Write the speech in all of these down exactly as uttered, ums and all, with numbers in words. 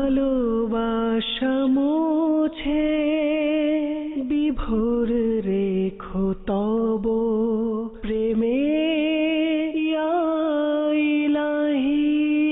ভালোবাসা মুছে বিভোর রেখো তব প্রেমে ইয়া ইলাহি।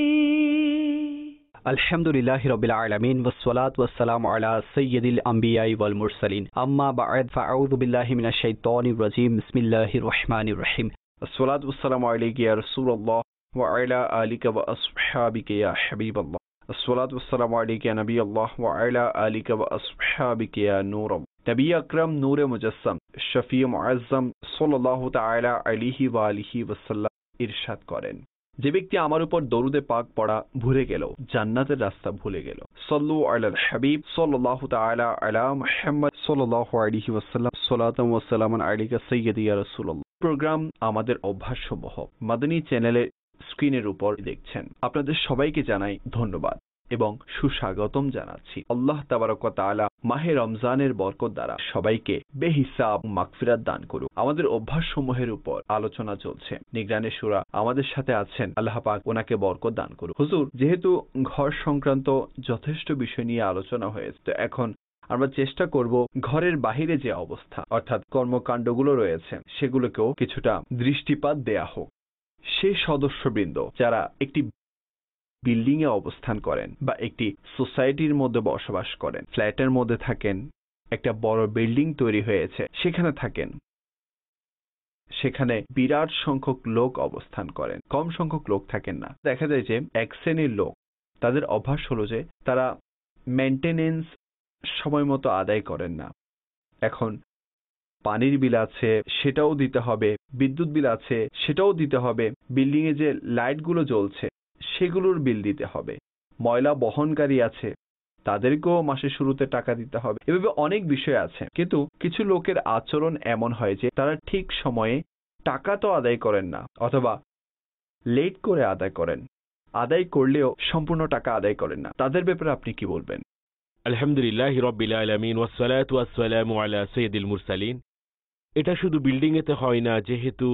আলহামদুলিল্লাহি রাব্বিল আলামিন ওয়াসসালাতু ওয়াসসালামু আলা সাইয়্যিদিল আমবিয়াই ওয়াল মুরসালিন আম্মা বা'দ ফাআউযু বিল্লাহি মিনাশ শাইতানির রাজীম বিসমিল্লাহির রহমানির রহিম। আসসালাতু ওয়াসসালামু আলাইকা ইয়া রাসূলুল্লাহ ওয়া আলা আলিকা ওয়া আসহাবিকা ইয়া হাবিবাল্লাহ। আসসালাতু ওয়াসসালামু আলাইকা ইয়া নবিয়াল্লাহ ওয়া আলা আলিকা ওয়া আসহাবিকা ইয়া নূরাল্লাহ। নবী আকরাম নূরে মুজাসসাম শফিয়ে মুআজ্জম সাল্লাল্লাহু তাআলা আলাইহি ওয়া আলিহি ওয়াসাল্লাম ইরশাদ করেন, যে ব্যক্তি আমার উপর দরুদে পাক পড়া ভুলে গেল, জান্নাতের রাস্তা ভুলে গেল। সাল্লু আলাল হাবিব সাল্লাল্লাহু তাআলা আলা মুহাম্মদ সাল্লাল্লাহু আলাইহি ওয়াসাল্লাম সালাতাম ওয়া সালামান আলাইকা সাইয়্যিদি ইয়া রাসূলুল্লাহ। প্রোগ্রাম আমাদের অভ্যাসসমূহ মাদানী চ্যানেলে স্ক্রিনের উপর দেখছেন। আপনাদের সবাইকে জানাই ধন্যবাদ এবং সুস্বাগতম জানাচ্ছি। আল্লাহ তাবারক ওয়া তাআলা মাহে রমজানের বরকত দ্বারা সবাইকে বেহিসাব মাগফিরাত দান করুক। আমাদের অভ্যাসসমূহের উপর আলোচনা চলছে। নিগরানে সূরা আমাদের সাথে আছেন, আল্লাহ পাক ওনাকে বরকত দান করুক। হুজুর, যেহেতু ঘর সংক্রান্ত যথেষ্ট বিষয় নিয়ে আলোচনা হয়েছে, তো এখন আমরা চেষ্টা করব ঘরের বাহিরে যে অবস্থা অর্থাৎ কর্মকাণ্ডগুলো রয়েছে সেগুলোকেও কিছুটা দৃষ্টিপাত দেয়া হোক। সেই সদস্যবৃন্দ যারা একটি বিল্ডিং এ অবস্থান করেন বা একটি সোসাইটির মধ্যে বসবাস করেন, ফ্ল্যাটের মধ্যে থাকেন, একটা বড় বিল্ডিং তৈরি হয়েছে সেখানে থাকেন, সেখানে বিরাট সংখ্যক লোক অবস্থান করেন, কম সংখ্যক লোক থাকেন না। দেখা যায় যে এক শ্রেণীর লোক, তাদের অভ্যাস হলো যে তারা মেইনটেনেন্স সময় মতো আদায় করেন না। এখন পানির বিল আছে সেটাও দিতে হবে, বিদ্যুৎ বিল আছে সেটাও দিতে হবে, বিল্ডিং এ যে লাইটগুলো জ্বলছে সেগুলোর বিল দিতে হবে, ময়লা বহনকারী আছে তাদেরকেও মাসের শুরুতে টাকা দিতে হবে। এভাবে অনেক বিষয় আছে, কিন্তু কিছু লোকের আচরণ এমন হয় যে তারা ঠিক সময়ে টাকা তো আদায় করেন না অথবা লেট করে আদায় করেন, আদায় করলেও সম্পূর্ণ টাকা আদায় করেন না। তাদের ব্যাপারে আপনি কি বলবেন? আলহামদুলিল্লাহি রাব্বিল আলামিন ওয়াসসালাতু ওয়াসসালামু আলা সাইয়্যিদিল মুরসালিন। এটা শুধু বিল্ডিং এতে হয় না, যেহেতু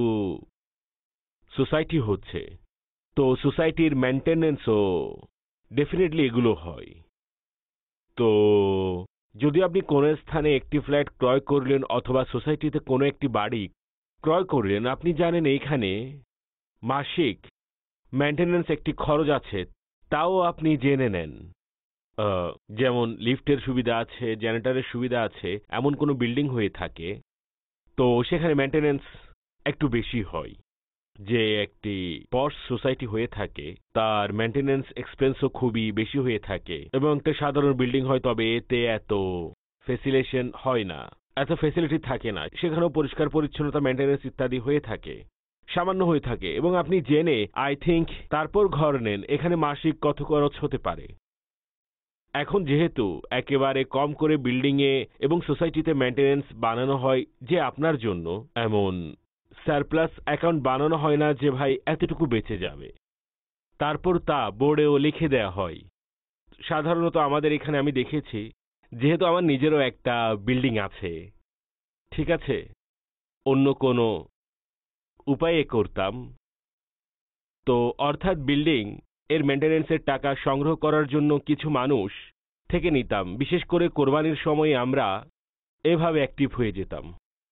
সোসাইটি হচ্ছে তো সোসাইটির মেইনটেনেন্সও ডেফিনেটলি এগুলো হয়। তো যদি আপনি কোনো স্থানে একটি ফ্ল্যাট ক্রয় করলেন অথবা সোসাইটিতে কোনো একটি বাড়ি ক্রয় করলেন, আপনি জানেন এইখানে মাসিক মেইনটেনেন্স একটি খরচ আছে, তাও আপনি জেনে নেন। যেমন লিফটের সুবিধা আছে, জেনারেটরের সুবিধা আছে, এমন কোনো বিল্ডিং হয়ে থাকে তো সেখানে মেইনটেনেন্স একটু বেশি হয়। যে একটি পশ সোসাইটি হয়ে থাকে তার মেইনটেনেন্স এক্সপেন্সও খুবই বেশি হয়ে থাকে এবং একটা সাধারণ বিল্ডিং হয় তবে এতে এত ফেসিলেশন হয় না, এত ফেসিলিটি থাকে না, সেখানেও পরিষ্কার পরিচ্ছন্নতা মেইনটেনেন্স ইত্যাদি হয়ে থাকে, সামান্য হয়ে থাকে এবং আপনি জেনে আই থিঙ্ক তারপর ঘর নেন এখানে মাসিক কত খরচ হতে পারে। এখন যেহেতু একেবারে কম করে বিল্ডিংয়ে এবং সোসাইটিতে মেইনটেনেন্স বানানো হয় যে আপনার জন্য, এমন সারপ্লাস অ্যাকাউন্ট বানানো হয় না যে ভাই এতটুকু বেঁচে যাবে, তারপর তা বোর্ডেও লিখে দেয়া হয়। সাধারণত আমাদের এখানে আমি দেখেছি, যেহেতু আমার নিজেরও একটা বিল্ডিং আছে, ঠিক আছে, অন্য কোনো উপায়ে করতাম তো, অর্থাৎ বিল্ডিং এর মেইনটেনেন্সের টাকা সংগ্রহ করার জন্য কিছু মানুষ থেকে নিতাম। বিশেষ করে কোরবানির সময় আমরা এভাবে অ্যাক্টিভ হয়ে যেতাম।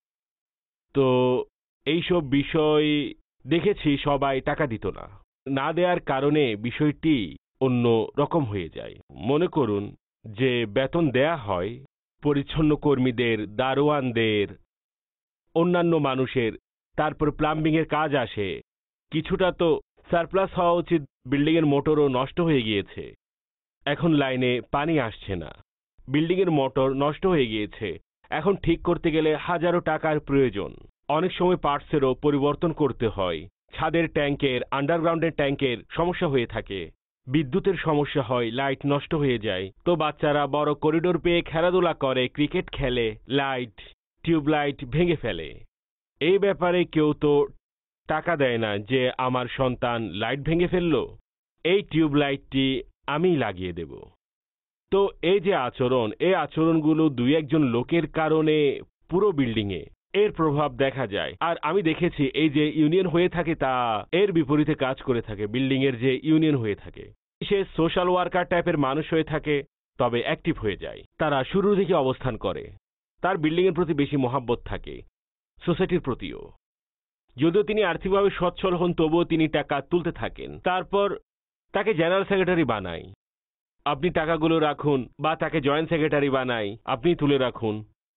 তো এইসব বিষয় দেখেছি সবাই টাকা দিত না, না দেওয়ার কারণে বিষয়টি অন্য রকম হয়ে যায়। মনে করুন যে বেতন দেয়া হয় পরিচ্ছন্ন কর্মীদের, দারোয়ানদের, অন্যান্য মানুষের, তারপর প্লাম্বিং এর কাজ আসে, কিছুটা তো সারপ্লাস হওয়া উচিত। বিল্ডিং এর মোটরও নষ্ট হয়ে গিয়েছে, এখন লাইনে পানি আসছে না, বিল্ডিং এর মোটর নষ্ট হয়ে গিয়েছে, এখন ঠিক করতে গেলে হাজারো টাকার প্রয়োজন। অনেক সময় পার্টসেরও পরিবর্তন করতে হয়, ছাদের ট্যাঙ্কের, আন্ডারগ্রাউন্ডের ট্যাঙ্কের সমস্যা হয়ে থাকে, বিদ্যুতের সমস্যা হয়, লাইট নষ্ট হয়ে যায়। তো বাচ্চারা বড় করিডোর পেয়ে খেলাধুলা করে, ক্রিকেট খেলে, লাইট, টিউবলাইট ভেঙে ফেলে। এই ব্যাপারে কেউ তো টাকা দেয় না যে আমার সন্তান লাইট ভেঙে ফেলল, এই টিউবলাইটটি আমিই লাগিয়ে দেব। তো এই যে আচরণ, এই আচরণগুলো দুই একজন লোকের কারণে পুরো বিল্ডিংয়ে এর প্রভাব দেখা যায়। আর আমি দেখেছি এই যে ইউনিয়ন হয়ে থাকে তা এর বিপরীতে কাজ করে থাকে। বিল্ডিং এর যে ইউনিয়ন হয়ে থাকে, সে সোশ্যাল ওয়ার্কার টাইপের মানুষ হয়ে থাকে তবে অ্যাক্টিভ হয়ে যায়। তারা শুরুর দিকে অবস্থান করে, তার বিল্ডিংয়ের প্রতি বেশি মহাব্বত থাকে, সোসাইটির প্রতিও। যদিও তিনি আর্থিকভাবে সচ্ছল হন তবুও তিনি টাকা তুলতে থাকেন। তারপর তাকে জেনারেল সেক্রেটারি বানায়, আপনি টাকাগুলো রাখুন, বা তাকে জয়েন্ট সেক্রেটারি বানায়, আপনি তুলে রাখুন।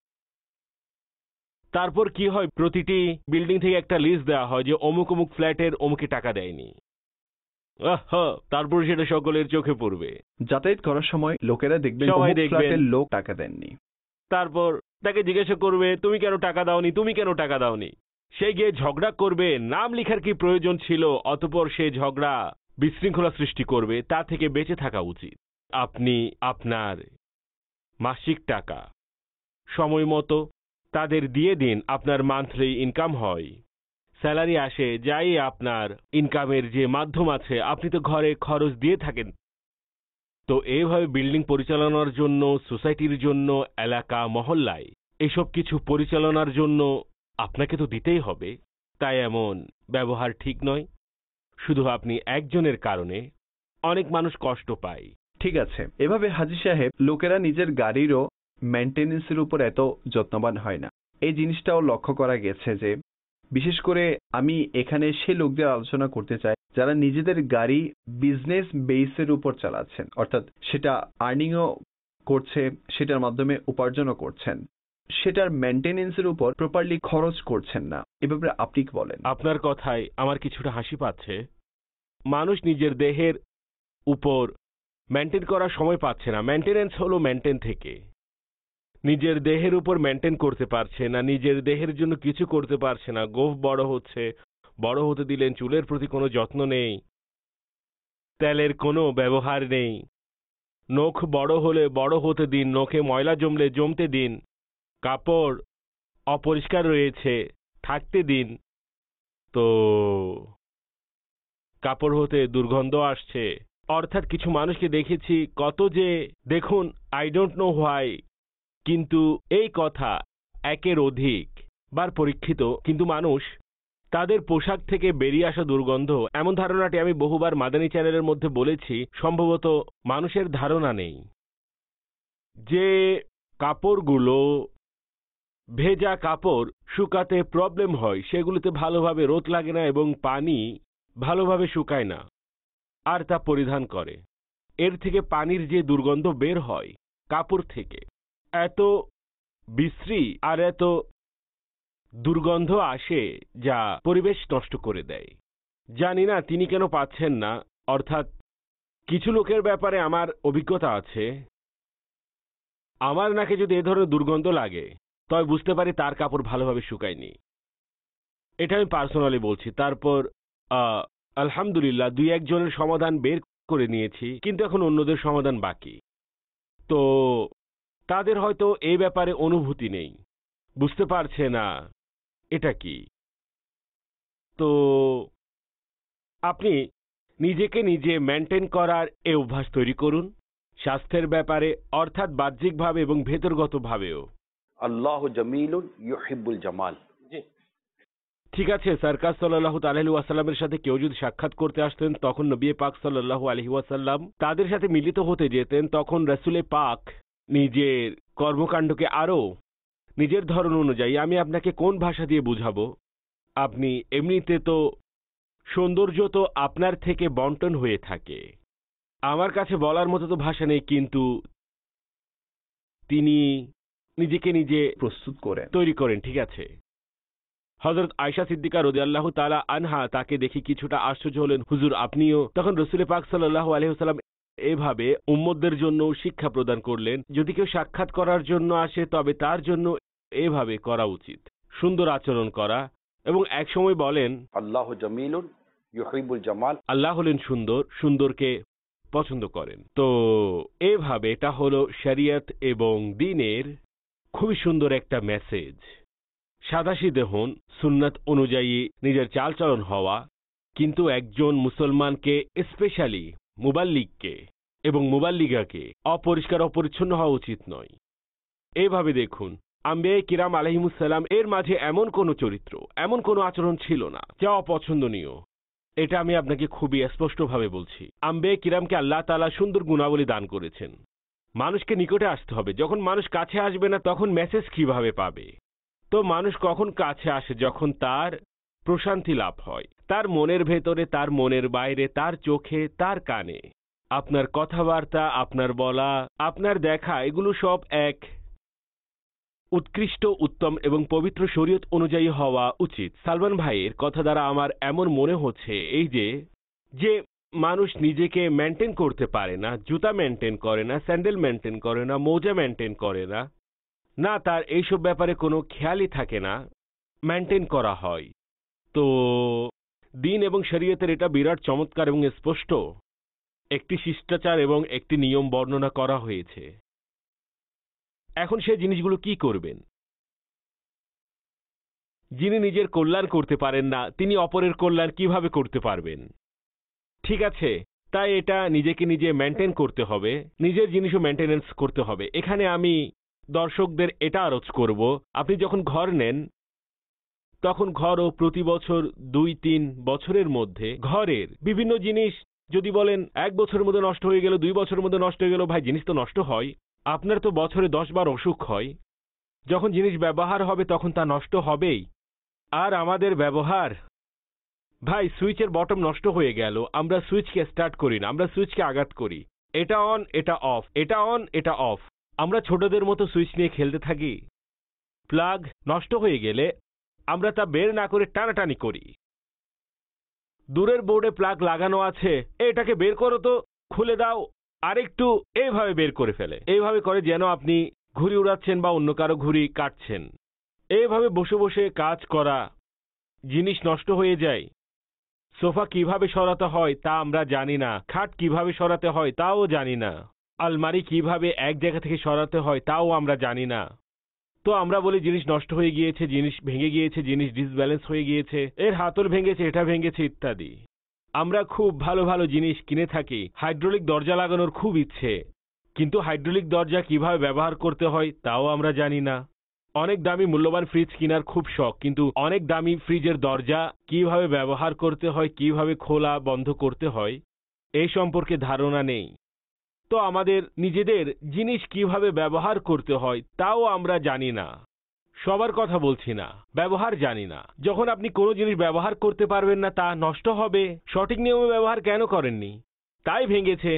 তারপর কি হয়, প্রতিটি বিল্ডিং থেকে একটা লিস্ট দেওয়া হয় যে অমুক অমুক ফ্ল্যাটের অমুকে টাকা দেয়নি। তারপর সেটা সকলের চোখে পড়বে, যাতায়াত করার সময় লোকেরা দেখবেন সবাই অমুক দেখবেন ফ্ল্যাটের লোক টাকা দেননি। তারপর তাকে জিজ্ঞাসা করবে তুমি কেন টাকা দাওনি, তুমি কেন টাকা দাওনি। সে গিয়ে ঝগড়া করবে, নাম লেখার কি প্রয়োজন ছিল। অতঃপর সে ঝগড়া বিশৃঙ্খলা সৃষ্টি করবে, তা থেকে বেঁচে থাকা উচিত। আপনি আপনার মাসিক টাকা সময় মতো তাদের দিয়ে দিন। আপনার মান্থলি ইনকাম হয়, স্যালারি আসে, যাই আপনার ইনকামের যে মাধ্যম আছে, আপনি তো ঘরে খরচ দিয়ে থাকেন। তো এইভাবে বিল্ডিং পরিচালনার জন্য, সোসাইটির জন্য, এলাকা মহল্লায় এসব কিছু পরিচালনার জন্য আপনাকে তো দিতেই হবে। তাই এমন ব্যবহার ঠিক নয়। শুধু আপনি একজনের কারণে অনেক মানুষ কষ্ট পায়। ঠিক আছে, এভাবে হাজী সাহেব লোকেরা নিজের গাড়িরও মেইনটেনেন্সের উপর এত যত্নবান হয় না। এই জিনিসটাও লক্ষ্য করা গেছে যে বিশেষ করে আমি এখানে সে লোকদের আলোচনা করতে চাই যারা নিজেদের গাড়ি বিজনেস বেসের উপর চালাচ্ছেন, অর্থাৎ সেটা আর্নিংও করছে, সেটার মাধ্যমে উপার্জনও করছেন, সেটার মেইনটেনেন্সের উপর প্রপারলি খরচ করছেন না। এ ব্যাপারে আপনি কি বলেন? আপনার কথায় আমার কিছুটা হাসি পাচ্ছে। মানুষ নিজের দেহের উপর মেনটেন করার সময় পাচ্ছে না। মেনটেনেন্স হলো মেনটেন থেকে। নিজের দেহের উপর মেনটেন করতে পারছে না, নিজের দেহের জন্য কিছু করতে পারছে না। গোঁফ বড় হচ্ছে, বড় হতে দিলেন, চুলের প্রতি কোনো যত্ন নেই, তেলের কোনো ব্যবহার নেই। নখ বড় হলে বড় হতে দিন, নখে ময়লা জমলে জমতে দিন। কাপড় অপরিষ্কার রয়েছে, থাকতে দিন। তো কাপড় হতে দুর্গন্ধ আসছে। অর্থাৎ কিছু মানুষকে দেখেছি কত যে, দেখুন আই ডোন্ট নো হোয়াই, কিন্তু এই কথা একের অধিক বার পরীক্ষিত। কিন্তু মানুষ তাদের পোশাক থেকে বেরিয়ে আসা দুর্গন্ধ, এমন ধারণাটি আমি বহুবার মাদানী চ্যানেলের মধ্যে বলেছি, সম্ভবত মানুষের ধারণা নেই যে কাপড়গুলো, ভেজা কাপড় শুকাতে প্রবলেম হয়, সেগুলোতে ভালোভাবে রোদ লাগে না এবং পানি ভালোভাবে শুকায় না, আর তা পরিধান করে। এর থেকে পানির যে দুর্গন্ধ বের হয় কাপড় থেকে, এত বিশ্রী আর এত দুর্গন্ধ আসে যা পরিবেশ নষ্ট করে দেয়। জানি না তিনি কেন পাচ্ছেন না। অর্থাৎ কিছু লোকের ব্যাপারে আমার অভিজ্ঞতা আছে, আমার নাকে যদি এ ধরনের দুর্গন্ধ লাগে তবে বুঝতে পারি তার কাপড় ভালোভাবে শুকায়নি। এটা আমি পার্সোনালি বলছি। তারপর আলহামদুলিল্লাহ দুই একজনের সমাধান বের করে নিয়েছি, কিন্তু এখন অন্যদের সমাধান বাকি। তো তাদের হয়তো এই ব্যাপারে অনুভূতি নেই, বুঝতে পারছে না এটা কি। তো আপনি নিজেকে নিজে মেনটেন করার এ অভ্যাস তৈরি করুন, স্বাস্থ্যের ব্যাপারে, অর্থাৎ বাহ্যিকভাবে এবং ভেতরগতভাবেও। আল্লাহ জামিলুন ইউহিব্বুল জামাল। ঠিক আছে, সারকার সাল্লাল্লাহু আলাইহি ওয়াসাল্লামের সাথে কেউ যদি সাক্ষাৎ করতে আসতেন তখন নবী পাক সাল্লাল্লাহু আলাইহি ওয়াসাল্লাম তাদের সাথে মিলিত হতে যেতেন। তখন রাসূলে পাক নিজের কর্মকাণ্ডকে আরো নিজের ধরন অনুযায়ী, আমি আপনাকে কোন ভাষা দিয়ে বুঝাবো, আপনি এমনিতে তো সৌন্দর্য তো আপনার থেকে বন্টন হয়ে থাকে, আমার কাছে বলার মতো তো ভাষা নেই, কিন্তু তিনি নিজেকে নিজে প্রস্তুত করে তৈরি করেন। ঠিক আছে, হযরত আয়েশা সিদ্দিকা রাদিয়াল্লাহু তাআলা আনহা তাকে দেখে কিছুটা আশ্চর্য হলেন, হুজুর আপনিও? তখন রাসূল পাক সাল্লাল্লাহু আলাইহি ওয়াসাল্লাম এভাবে উম্মতদের জন্য শিক্ষা প্রদান করলেন, যদি কেউ সাক্ষাৎ করার জন্য আসে তবে তার জন্য এভাবে করা উচিত, সুন্দর আচরণ করা। এবং এক সময় বলেন আল্লাহ জামিলুন ইউহিব্বুল জামাল, আল্লাহ হলেন সুন্দর, সুন্দরকে পছন্দ করেন। তো এভাবে এটা হলো শরিয়ত এবং দ্বীনের খুবই সুন্দর একটা মেসেজ। সাদাসিধে হন, সুন্নাত অনুযায়ী নিজের চালচলন হওয়া, কিন্তু একজন মুসলমানকে, স্পেশালি মুবাল্লিগকে এবং মুবাল্লিগাকে অপরিষ্কার অপরিচ্ছন্ন হওয়া উচিত নয়। এইভাবে দেখুন, আম্বিয়া কিরাম আলাইহিমুস সালাম এর মাঝে এমন কোনো চরিত্র, এমন কোনো আচরণ ছিল না যা অপছন্দনীয়। এটা আমি আপনাকে খুবই স্পষ্টভাবে বলছি। আম্বিয়া কিরামকে আল্লাহ তাআলা সুন্দর গুণাবলী দান করেছেন। মানুষকে নিকটে আসতে হবে। যখন মানুষ কাছে আসবে না তখন মেসেজ কিভাবে পাবে? তো মানুষ কখন কাছে আসে? যখন তার প্রশান্তি লাভ হয়, তার মনের ভেতরে, তার মনের বাইরে, তার চোখে, তার কানে। আপনার কথাবার্তা, আপনার বলা, আপনার দেখা, এগুলো সব এক উৎকৃষ্ট, উত্তম এবং পবিত্র শরীয়ত অনুযায়ী হওয়া উচিত। সালমান ভাইয়ের কথা দ্বারা আমার এমন মনে হচ্ছে এই যে যে মানুষ নিজেকে মেনটেন করতে পারে না, জুতা মেনটেন করে না, স্যান্ডেল মেনটেন করে না, মোজা মেনটেন করে না, না তার এইসব ব্যাপারে কোনো খেয়ালই থাকে না, মেনটেন করা হয়। তো দিন এবং শরীয়তের এটা বিরাট চমৎকার এবং স্পষ্ট একটি শিষ্টাচার এবং একটি নিয়ম বর্ণনা করা হয়েছে। এখন সে জিনিসগুলো কি করবেন? যিনি নিজের কল্যাণ করতে পারেন না তিনি অপরের কল্যাণ কিভাবে করতে পারবেন? ঠিক আছে, তাই এটা নিজেকে নিজে মেনটেন করতে হবে, নিজের জিনিসও মেনটেনেন্স করতে হবে। এখানে আমি দর্শকদের এটা আরজ করব, আপনি যখন ঘর নেন তখন ঘরও প্রতি বছর দুই তিন বছরের মধ্যে ঘরের বিভিন্ন জিনিস যদি বলেন এক বছরের মধ্যে নষ্ট হয়ে গেল, দুই বছরের মধ্যে নষ্ট হয়ে গেল, ভাই জিনিস তো নষ্ট হয়। আপনার তো বছরে দশ বার অসুখ হয়। যখন জিনিস ব্যবহার হবে তখন তা নষ্ট হবেই। আর আমাদের ব্যবহার, ভাই সুইচের বটম নষ্ট হয়ে গেল, আমরা সুইচকে স্টার্ট করি না, আমরা সুইচকে আঘাত করি। এটা অন, এটা অফ, এটা অন, এটা অফ। আমরা ছোটদের মতো সুইচ নিয়ে খেলতে থাকি। প্লাগ নষ্ট হয়ে গেলে আমরা তা বের না করে টানাটানি করি। দূরের বোর্ডে প্লাগ লাগানো আছে, এটাকে বের করো তো, খুলে দাও, আরেকটু, এইভাবে বের করে ফেলে। এইভাবে করে যেন আপনি ঘুড়ি উড়াচ্ছেন বা অন্য কারো ঘুড়ি কাটছেন। এইভাবে বসে বসে কাজ করা, জিনিস নষ্ট হয়ে যায়। সোফা কিভাবে সরাতে হয় তা আমরা জানি না, খাট কিভাবে সরাতে হয় তাও জানি না, আলমারি কিভাবে এক জায়গা থেকে সরাতে হয় তাও আমরা জানি না। তো আমরা বলি জিনিস নষ্ট হয়ে গিয়েছে, জিনিস ভেঙে গিয়েছে, জিনিস ডিসব্যালেন্স হয়ে গিয়েছে, এর হাতল ভেঙেছে, এটা ভেঙেছে ইত্যাদি। আমরা খুব ভালো ভালো জিনিস কিনে থাকি। হাইড্রোলিক দরজা লাগানোর খুব ইচ্ছে, কিন্তু হাইড্রোলিক দরজা কিভাবে ব্যবহার করতে হয় তাও আমরা জানি না। অনেক দামি মূল্যবান ফ্রিজ কেনার খুব শখ, কিন্তু অনেক দামি ফ্রিজের দরজা কিভাবে ব্যবহার করতে হয়, কিভাবে খোলা বন্ধ করতে হয় এই সম্পর্কে ধারণা নেই। তো আমাদের নিজেদের জিনিস কিভাবে ব্যবহার করতে হয় তাও আমরা জানি না। সবার কথা বলছি না, ব্যবহার জানি না। যখন আপনি কোনো জিনিস ব্যবহার করতে পারবেন না তা নষ্ট হবে, সঠিক নিয়মে ব্যবহার কেন করেননি তাই ভেঙেছে।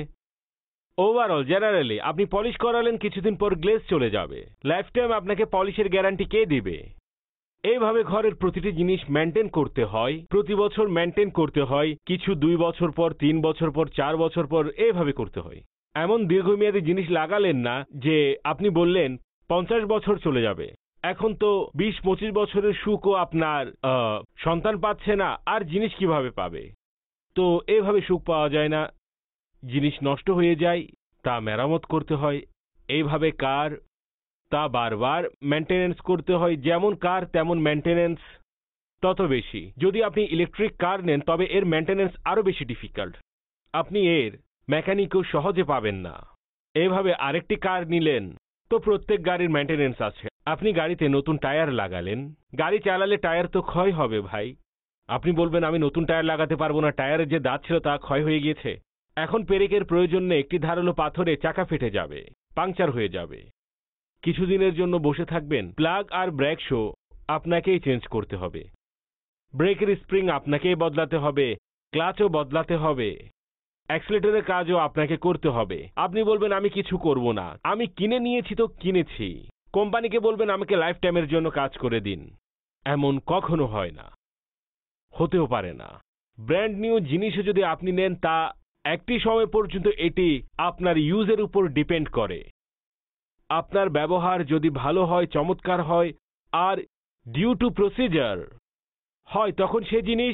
ওভারঅল জেনারেলি আপনি পলিশ করালেন, কিছুদিন পর গ্লেজ চলে যাবে, লাইফ টাইম আপনাকে পলিশের গ্যারান্টি কে দিবে? এইভাবে ঘরের প্রতিটি জিনিস মেনটেন করতে হয়, প্রতি বছর মেনটেন করতে হয়, কিছু দুই বছর পর, তিন বছর পর, চার বছর পর, এইভাবে করতে হয়। এমন দীর্ঘমেয়াদী জিনিস লাগালেন না যে আপনি বললেন পঞ্চাশ বছর চলে যাবে, এখন তো বিশ পঁচিশ বছরের সুখও আপনার সন্তান পাচ্ছে না, আর জিনিস কিভাবে পাবে? তো এভাবে সুখ পাওয়া যায় না, জিনিস নষ্ট হয়ে যায়, তা মেরামত করতে হয়। এইভাবে কার, তা বারবার মেনটেনেন্স করতে হয়। যেমন কার তেমন মেনটেনেন্স তত বেশি। যদি আপনি ইলেকট্রিক কার নেন তবে এর মেনটেনেন্স আরো বেশি ডিফিকাল্ট, আপনি এর মেকানিকও সহজে পাবেন না। এইভাবে আরেকটি কার নিলেন তো প্রত্যেক গাড়ির মেনটেনেন্স আছে। আপনি গাড়িতে নতুন টায়ার লাগালেন, গাড়ি চালালে টায়ার তো ক্ষয় হবে ভাই। আপনি বলবেন আমি নতুন টায়ার লাগাতে পারবো না, টায়ারের যে দাঁত ছিল তা ক্ষয় হয়ে গিয়েছে। এখন পেরেকের প্রয়োজন নেই, একটি ধারালো পাথরে চাকা ফেটে যাবে, পাংচার হয়ে যাবে। কিছুদিনের জন্য বসে থাকবেন, প্লাগ আর ব্রেক শো আপনাকেই চেঞ্জ করতে হবে, ব্রেকের স্প্রিং আপনাকেই বদলাতে হবে, ক্লাচও বদলাতে হবে, অ্যাক্সিলারেটরের কাজও আপনাকে করতে হবে। আপনি বলবেন আমি কিছু করব না, আমি কিনে নিয়েছি তো কিনেছি। কোম্পানিকে বলবেন আমাকে লাইফ টাইমের জন্য কাজ করে দিন। এমন কখনো হয় না, হতেও পারে না। ব্র্যান্ড নিউ জিনিসও যদি আপনি নেন তা একটি সময় পর্যন্ত এটি আপনার ইউজের উপর ডিপেন্ড করে। আপনার ব্যবহার যদি ভালো হয়, চমৎকার হয় আর ডিউ টু প্রসিজার হয় তখন সে জিনিস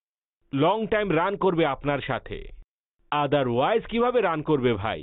লং টাইম রান করবে আপনার সাথে, আদারওয়াইজ কিভাবে রান করবে ভাই?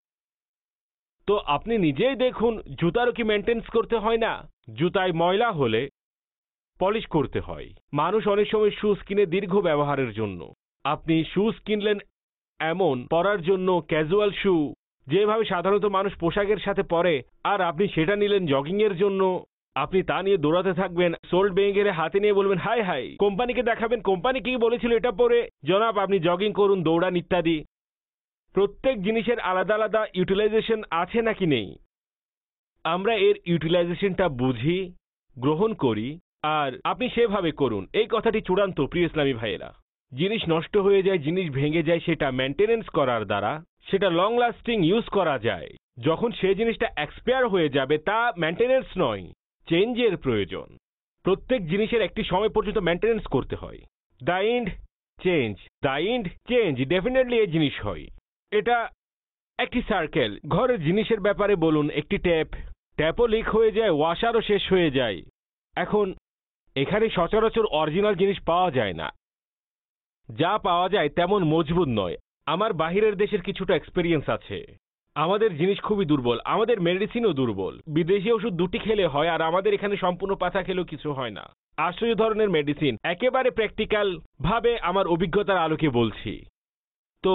তো আপনি নিজেই দেখুন, জুতারও কি মেনটেন্স করতে হয় না? জুতায় ময়লা হলে পলিশ করতে হয়। মানুষ অনেক সময় শুজ কিনে দীর্ঘ ব্যবহারের জন্য। আপনি শুজ কিনলেন এমন পরার জন্য, ক্যাজুয়াল শু যেভাবে সাধারণত মানুষ পোশাকের সাথে পরে, আর আপনি সেটা নিলেন জগিং এর জন্য, আপনি তা নিয়ে দৌড়াতে থাকবেন, সোল্ড ব্যাংকের হাতে নিয়ে বলবেন হাই হাই, কোম্পানিকে দেখাবেন কোম্পানি কি বলেছিল এটা পরে। জনাব, আপনি জগিং করুন, দৌড়ান ইত্যাদি। প্রত্যেক জিনিসের আলাদা আলাদা ইউটিলাইজেশন আছে নাকি নেই? আমরা এর ইউটিলাইজেশনটা বুঝি, গ্রহণ করি, আর আপনি সেভাবে করুন। এই কথাটি চূড়ান্ত প্রিয় ইসলামী ভাইয়েরা। জিনিস নষ্ট হয়ে যায়, জিনিস ভেঙে যায়, সেটা মেনটেনেন্স করার দ্বারা সেটা লং লাস্টিং ইউজ করা যায়। যখন সেই জিনিসটা এক্সপায়ার হয়ে যাবে তা মেনটেনেন্স নয়, চেঞ্জের প্রয়োজন। প্রত্যেক জিনিসের একটি সময় পর্যন্ত মেনটেনেন্স করতে হয়। The end change, the end change, definitely এই জিনিস হয়। এটা একটি সার্কেল। ঘরের জিনিসের ব্যাপারে বলুন, একটি ট্যাপ, ট্যাপও লিক হয়ে যায়, ওয়াশারও শেষ হয়ে যায়। এখন এখানে সচরাচর অরিজিনাল জিনিস পাওয়া যায় না, যা পাওয়া যায় তেমন মজবুত নয়। আমার বাহিরের দেশের কিছুটা এক্সপেরিয়েন্স আছে। আমাদের জিনিস খুবই দুর্বল, আমাদের মেডিসিনও দুর্বল। বিদেশি ওষুধ দুটি খেলে হয়, আর আমাদের এখানে সম্পূর্ণ পাতা খেলেও কিছু হয় না। আশ্চর্য ধরনের মেডিসিন। একেবারে প্র্যাকটিক্যাল ভাবে আমার অভিজ্ঞতার আলোকে বলছি। তো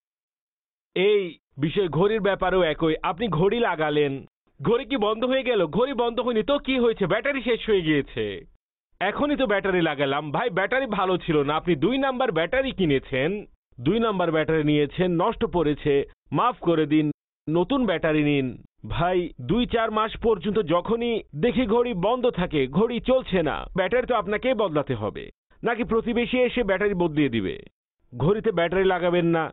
এই বিষয় ঘড়ির ব্যাপারেও একই। আপনি ঘড়ি লাগালেন, ঘড়ি কি বন্ধ হয়ে গেল? ঘড়ি বন্ধ হয়নি তো কি হয়েছে? ব্যাটারি শেষ হয়ে গিয়েছে। এখনই তো ব্যাটারি লাগালাম। ভাই, ব্যাটারি ভালো ছিল না, আপনি দুই নাম্বার ব্যাটারি কিনেছেন, দুই নাম্বার ব্যাটারি নিয়েছেন, নষ্ট পড়েছে, মাফ করে দিন, নতুন ব্যাটারি নিন। ভাই, দুই চার মাস পর্যন্ত যখনই দেখি ঘড়ি বন্ধ থাকে, ঘড়ি চলছে না, ব্যাটারি তো আপনাকেই বদলাতে হবে, নাকি প্রতিবেশী এসে ব্যাটারি বদলিয়ে দিবে? ঘড়িতে ব্যাটারি লাগাবেন না,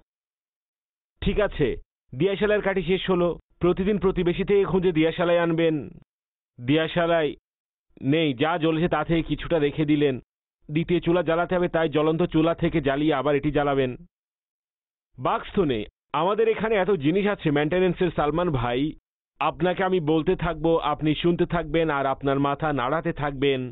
ঠিক আছে। দিয়াশালাইয়ের কাঠি শেষ হলো, প্রতিদিন প্রতিবেশী থেকে খুঁজে দিয়াশালাই আনবেন। দিয়াশালাই নেই, যা জ্বলেছে তা থেকে কিছুটা রেখে দিলেন। দ্বিতীয় চুলা জ্বালাতে হবে, তাই জ্বলন্ত চুলা থেকে জ্বালিয়ে আবার এটি জ্বালাবেন। বাক্স তো নেই। আমাদের এখানে এত জিনিস আছে মেনটেনেন্সের। সালমান ভাই, আপনাকে আমি বলতে থাকবো, আপনি শুনতে থাকবেন, আর আপনার মাথা নাড়াতে থাকবেন,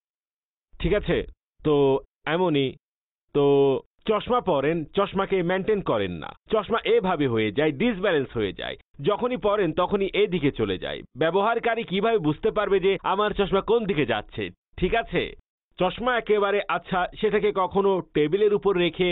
ঠিক আছে? তো এমনই তো চশমা পরেন, চশমাকে মেনটেন করেন না, চশমা এভাবে হয়ে যায়, ডিসব্যালেন্স হয়ে যায়। যখনই পরেন তখনই এদিকে চলে যায়। ব্যবহারকারী কিভাবে বুঝতে পারবে যে আমার চশমা কোন দিকে যাচ্ছে? ঠিক আছে, চশমা একেবারে আচ্ছা, সেটাকে কখনো টেবিলের উপর রেখে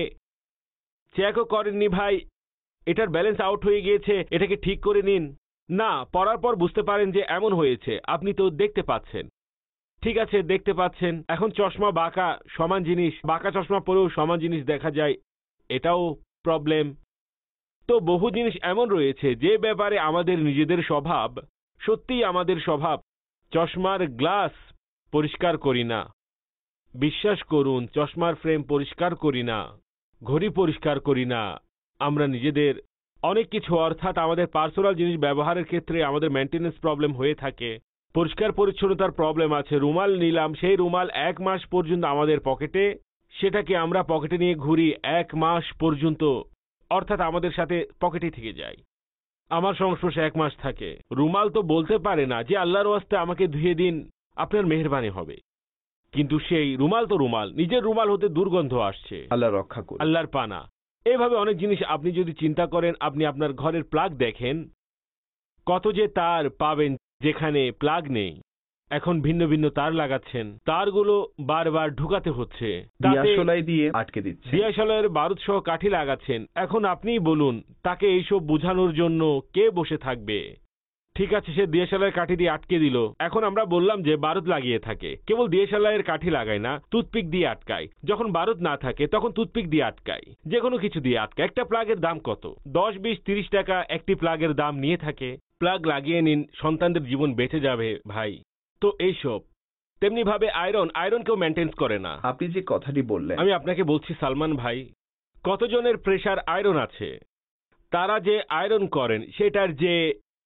চেকও করেননি, ভাই এটার ব্যালেন্স আউট হয়ে গিয়েছে, এটাকে ঠিক করে নিন। না, পরার পর বুঝতে পারেন যে এমন হয়েছে। আপনি তো দেখতে পাচ্ছেন, ঠিক আছে, দেখতে পাচ্ছেন। এখন চশমা বাঁকা, সমান জিনিস, বাঁকা চশমা পরেও সমান জিনিস দেখা যায়, এটাও প্রবলেম। তো বহু জিনিস এমন রয়েছে যে ব্যাপারে আমাদের নিজেদের স্বভাব, সত্যিই আমাদের স্বভাব, চশমার গ্লাস পরিষ্কার করি না। বিশ্বাস করুন, চশমার ফ্রেম পরিষ্কার করি না, ঘড়ি পরিষ্কার করি না। আমরা নিজেদের অনেক কিছু, অর্থাৎ আমাদের পার্সোনাল জিনিস ব্যবহারের ক্ষেত্রে আমাদের মেনটেনেন্স প্রবলেম হয়ে থাকে। পরিষ্কার পরিচ্ছন্নতার প্রবলেম আছে। রুমাল নিলাম, সেই রুমাল এক মাস পর্যন্ত আমাদের পকেটে, সেটাকে আমরা পকেটে নিয়ে ঘুরি এক মাস পর্যন্ত, অর্থাৎ আমাদের সাথে পকেটে থেকে যায়। আমার সংস্পর্শে এক মাস থাকে। রুমাল তো বলতে পারে না যে আল্লাহর ওয়াস্তে আমাকে ধুয়ে দিন, আপনার মেহেরবানি হবে, কিন্তু সেই রুমাল তো রুমাল, নিজের রুমাল হতে দুর্গন্ধ আসছে, আল্লাহ রক্ষা করুন, আল্লাহর পানা। এভাবে অনেক জিনিস আপনি যদি চিন্তা করেন, আপনি আপনার ঘরের প্লাগ দেখেন, কত যে তার পাবেন যেখানে প্লাগ নেই। এখন ভিন্ন ভিন্ন তার লাগাচ্ছেন, তারগুলো বারবার ঢুকাতে হচ্ছে, দিয়াশলাই দিয়ে আটকে দিচ্ছে, দিয়াশালাইয়ের বারুদ সহ কাঠি লাগাচ্ছেন। এখন আপনিই বলুন, তাকে এইসব বোঝানোর জন্য কে বসে থাকবে? ঠিক আছে, সে দিয়াশালাইয়ের কাঠি দিয়ে আটকে দিল। এখন আমরা বললাম যে বারুদ লাগিয়ে থাকে, কেবল দিয়াশালাইয়ের কাঠি লাগায় না, টুথপিক দিয়ে আটকায়। যখন বারুদ না থাকে তখন টুথপিক দিয়ে আটকায়, যে কোনো কিছু দিয়ে আটকায়। একটা প্লাগের দাম কত? দশ বিশ তিরিশ টাকা একটি প্লাগের দাম নিয়ে থাকে। প্লাগ লাগিয়ে নিন, সন্তানদের জীবন বেঁচে যাবে ভাই। তো এইসব তেমনি ভাবে আয়রন, আয়রন কেউ মেনটেন করে না। আপনি যে কথাটি বললেন, আমি আপনাকে বলছি সালমান ভাই, কতজনের প্রেসার আয়রন আছে, তারা যে আয়রন করেন সেটার যে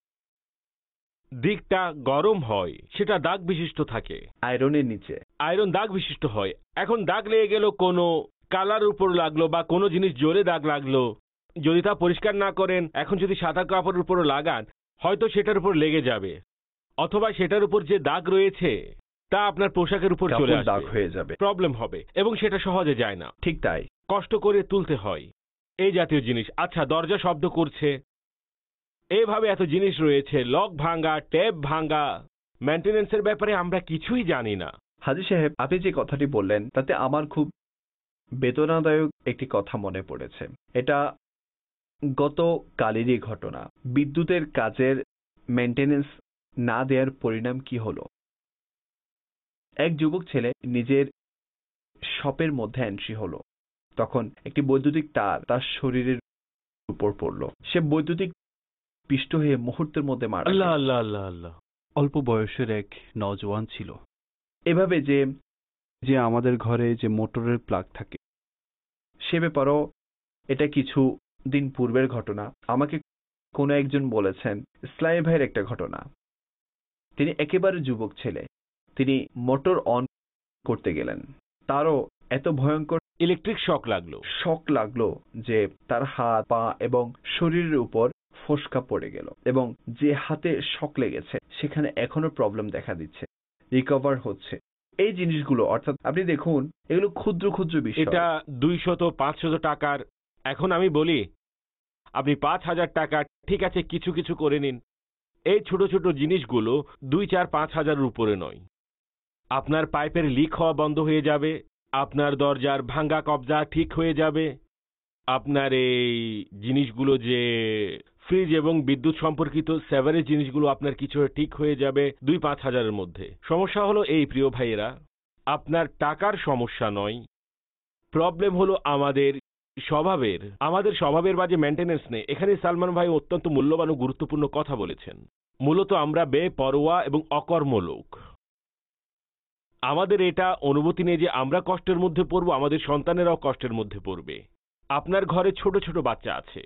দিকটা গরম হয় সেটা দাগ বিশিষ্ট থাকে। আয়রনের নিচে আয়রন দাগ বিশিষ্ট হয়। এখন দাগ লেগে গেল, কোনো কালার উপর লাগলো বা কোনো জিনিস জোরে দাগ লাগলো, যদি তা পরিষ্কার না করেন, এখন যদি সাদা কাপড়ের উপর লাগান, হয়তো সেটার উপর লেগে যাবে, অথবা সেটার উপর যে দাগ রয়েছে তা আপনার পোশাকের উপর চলে আসবে, দাগ হয়ে যাবে, প্রবলেম হবে, এবং সেটা সহজে যায় না। ঠিক তাই, কষ্ট করে তুলতে হয় এই জাতীয় জিনিস। আচ্ছা, দরজা শব্দ করছে, এভাবে এত জিনিস রয়েছে, লক ভাঙা, ট্যাপ ভাঙা, মেনটেনেন্সের ব্যাপারে আমরা কিছুই জানি না। হাজী সাহেব, আপনি যে কথাটি বললেন তাতে আমার খুব বেদনাদায়ক একটি কথা মনে পড়েছে। এটা গত কালেরই ঘটনা। বিদ্যুতের কাজের মেনটেনেন্স না দেওয়ার পরিণাম কি হলো? এক যুবক ছেলে নিজের শপের মধ্যে এন্ট্রি হলো। তখন একটি বৈদ্যুতিক তার তার শরীরের উপর পড়ল। সে বৈদ্যুতিক পিষ্ট হয়ে মুহূর্তের মধ্যে মারা গেল। আল্লাহ আল্লাহ আল্লাহ আল্লাহ। অল্প বয়সের এক নওজোয়ান ছিল। এভাবে যে যে আমাদের ঘরে যে মোটরের প্লাগ থাকে, সে ব্যাপারও এটা কিছু দিন পূর্বের ঘটনা। আমাকে কোনো একজন বলেছেন ইসলামী ভাইয়ের একটা ঘটনা। তিনি একেবারে যুবক ছেলে, তিনি মোটর অন করতে গেলেন, তারও এত ভয়ঙ্কর ইলেকট্রিক শক লাগলো শক লাগলো যে তার হাত পা এবং শরীরের উপর ফোসকা পড়ে গেল, এবং যে হাতে শক লেগেছে সেখানে এখনো প্রবলেম দেখা দিচ্ছে, রিকভার হচ্ছে। এই জিনিসগুলো, অর্থাৎ আপনি দেখুন, এগুলো ক্ষুদ্র ক্ষুদ্র বিষয়। এটা দুইশত পাঁচশত টাকার। এখন আমি বলি আপনি পাঁচ হাজার টাকা ঠিক আছে কিছু কিছু করে নিন। এই ছোট ছোট জিনিসগুলো দুই চার পাঁচ হাজারের উপরে নয়। আপনার পাইপের লিক হওয়া বন্ধ হয়ে যাবে, আপনার দরজার ভাঙ্গা কবজা ঠিক হয়ে যাবে, আপনার এই জিনিসগুলো যে ফ্রিজ এবং বিদ্যুৎ সম্পর্কিত সেভারেজ জিনিসগুলো আপনার কিছু ঠিক হয়ে যাবে দুই পাঁচ হাজারের মধ্যে। সমস্যা হলো এই প্রিয় ভাইয়েরা, আপনার টাকার সমস্যা নয়, প্রবলেম হলো আমাদের স্বভাবের। আমাদের স্বভাবের বাজে মেনটেনেন্স নেই। এখানে সালমান ভাই অত্যন্ত মূল্যবান ও গুরুত্বপূর্ণ কথা বলেছেন। মূলত আমরা বেপরোয়া এবং অকর্ম লোক। আমাদের এটা অনুভূতি নেই যে আমরা কষ্টের মধ্যে পড়ব, আমাদের সন্তানেরাও কষ্টের মধ্যে পড়বে। আপনার ঘরে ছোট ছোট বাচ্চা আছে,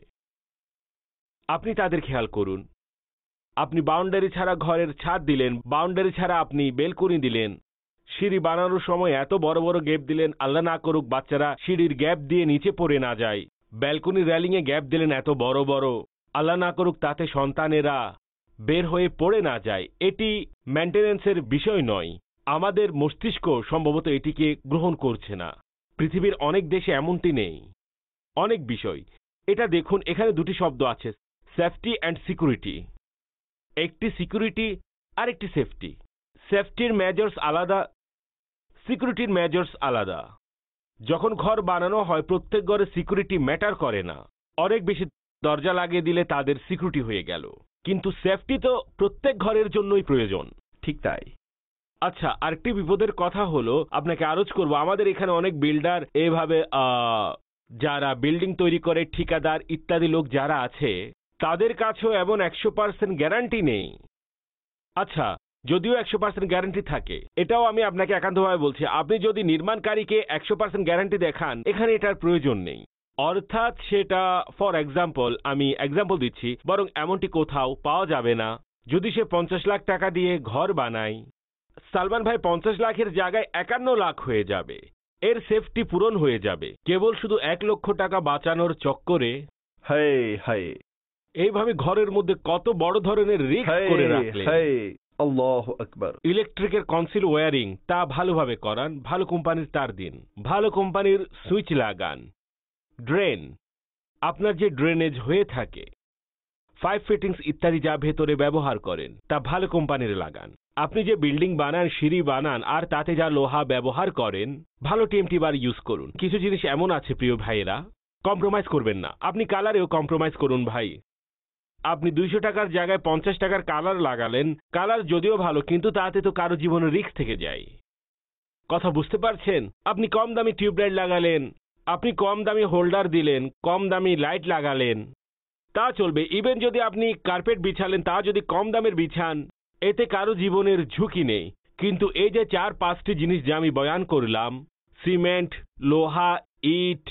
আপনি তাদের খেয়াল করুন। আপনি বাউন্ডারি ছাড়া ঘরের ছাদ দিলেন, বাউন্ডারি ছাড়া আপনি বেলকনি দিলেন, সিঁড়ি বানানোর সময় এত বড় বড় গ্যাপ দিলেন, আল্লাহ না করুক বাচ্চারা সিঁড়ির গ্যাপ দিয়ে নিচে পড়ে না যায়। ব্যালকনির রেলিংয়ে গ্যাপ দিলেন এত বড় বড়, আল্লাহ না করুক তাতে সন্তানেরা বের হয়ে পড়ে না যায়। এটি মেনটেনেন্সের বিষয় নয়। আমাদের মস্তিষ্ক সম্ভবত এটিকে গ্রহণ করছে না। পৃথিবীর অনেক দেশে এমনটি নেই। অনেক বিষয়, এটা দেখুন, এখানে দুটি শব্দ আছে, সেফটি অ্যান্ড সিকিউরিটি। একটি সিকিউরিটি আর একটি সেফটি। সেফটির মেজার্স আলাদা, সিকিউরিটির মেজার্স আলাদা। যখন ঘর বানানো হয় প্রত্যেক ঘরে সিকিউরিটি ম্যাটার করে না। অনেক বেশি দরজা লাগিয়ে দিলে তাদের সিকিউরিটি হয়ে গেল, কিন্তু সেফটি তো প্রত্যেক ঘরের জন্যই প্রয়োজন। ঠিক তাই। আচ্ছা, আরেকটি বিপদের কথা হলো, আপনাকে আরজ করব, আমাদের এখানে অনেক বিল্ডার এভাবে যারা বিল্ডিং তৈরি করে ঠিকাদার ইত্যাদি লোক যারা আছে, তাদের কাছেও এমন একশো পার্সেন্ট গ্যারান্টি নেই। আচ্ছা, যদিও একশো পার্সেন্ট গ্যারান্টি থাকে, এটাও আমি আপনাকে একান্তভাবে বলছি, আপনি যদি নির্মাণকারীকে একশো পার্সেন্ট গ্যারান্টি দেখান, এখানে এটার প্রয়োজন নেই। অর্থাৎ সেটা, ফর এক্সাম্পল, আমি এক্সাম্পল দিচ্ছি, বরং এমনটি কোথাও পাওয়া যাবে না। যদি সে পঞ্চাশ লাখ টাকা দিয়ে ঘর বানায়, সালমান ভাই পঞ্চাশ লাখের জায়গায় একান্ন লাখ হয়ে যাবে, এর সেফটি পূরণ হয়ে যাবে, কেবল শুধু এক লক্ষ টাকা বাঁচানোর চক্করে। হায় হায়, এইভাবে ঘরের মধ্যে কত বড় ধরনের রিস্ক করে রাখলেন। আল্লাহু আকবার। ইলেকট্রিকের কনসিল ওয়্যারিং তা ভালোভাবে করান, ভালো কোম্পানির তার দিন, ভালো কোম্পানির সুইচ লাগান। ড্রেন, আপনার যে ড্রেনেজ হয়ে থাকে, পাইপ ফিটিংস ইত্যাদি যা ভেতরে ব্যবহার করেন তা ভালো কোম্পানির লাগান। আপনি যে বিল্ডিং বানান, সিঁড়ি বানান, আর তাতে যা লোহা ব্যবহার করেন, ভালো টিএমটি বার ইউজ করুন। কিছু জিনিস এমন আছে প্রিয় ভাইয়েরা, কম্প্রোমাইজ করবেন না। আপনি কালারেও কম্প্রোমাইজ করুন ভাই। আপনি দুইশো টাকার জায়গায় পঞ্চাশ টাকার কালার লাগালেন, কালার যদিও ভালো, কিন্তু তাতে তো কারো জীবনের রিস্ক থেকে যায়। কথা বুঝতে পারছেন? আপনি কম দামি টিউবলাইট লাগালেন, আপনি কম দামি হোল্ডার দিলেন, কম দামি লাইট লাগালেন, তা চলবে। ইভেন যদি আপনি কার্পেট বিছালেন, তা যদি কম দামের বিছান, এতে কারো জীবনের ঝুঁকি নেই। কিন্তু এই যে চার পাঁচটি জিনিস যা আমি বয়ান করলাম, সিমেন্ট, লোহা, ইট,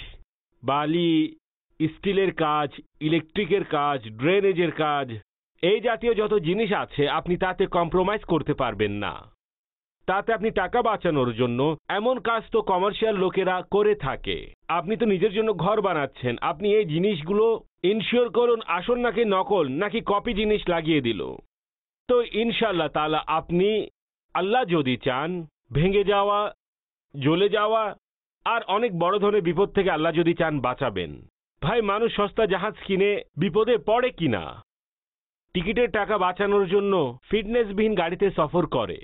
বালি, স্টিলের কাজ, ইলেকট্রিকের কাজ, ড্রেনেজের কাজ, এই জাতীয় যত জিনিস আছে, আপনি তাতে কম্প্রোমাইজ করতে পারবেন না। তাতে আপনি টাকা বাঁচানোর জন্য এমন কাজ তো কমার্শিয়াল লোকেরা করে থাকে। আপনি তো নিজের জন্য ঘর বানাচ্ছেন, আপনি এই জিনিসগুলো ইনশিওর করুন, আসল নাকি নকল, নাকি কপি জিনিস লাগিয়ে দিল। তো ইনশাআল্লাহ তাআলা আপনি, আল্লাহ যদি চান, ভেঙে যাওয়া, জ্বলে যাওয়া আর অনেক বড় ধরনের বিপদ থেকে আল্লাহ যদি চান বাঁচাবেন। ভাই, মানুষ সস্তা জাহাজ কিনে বিপদে পড়ে কিনা? টিকিটের টাকা বাঁচানোর জন্য ফিটনেসবিহীন গাড়িতে সফর করে,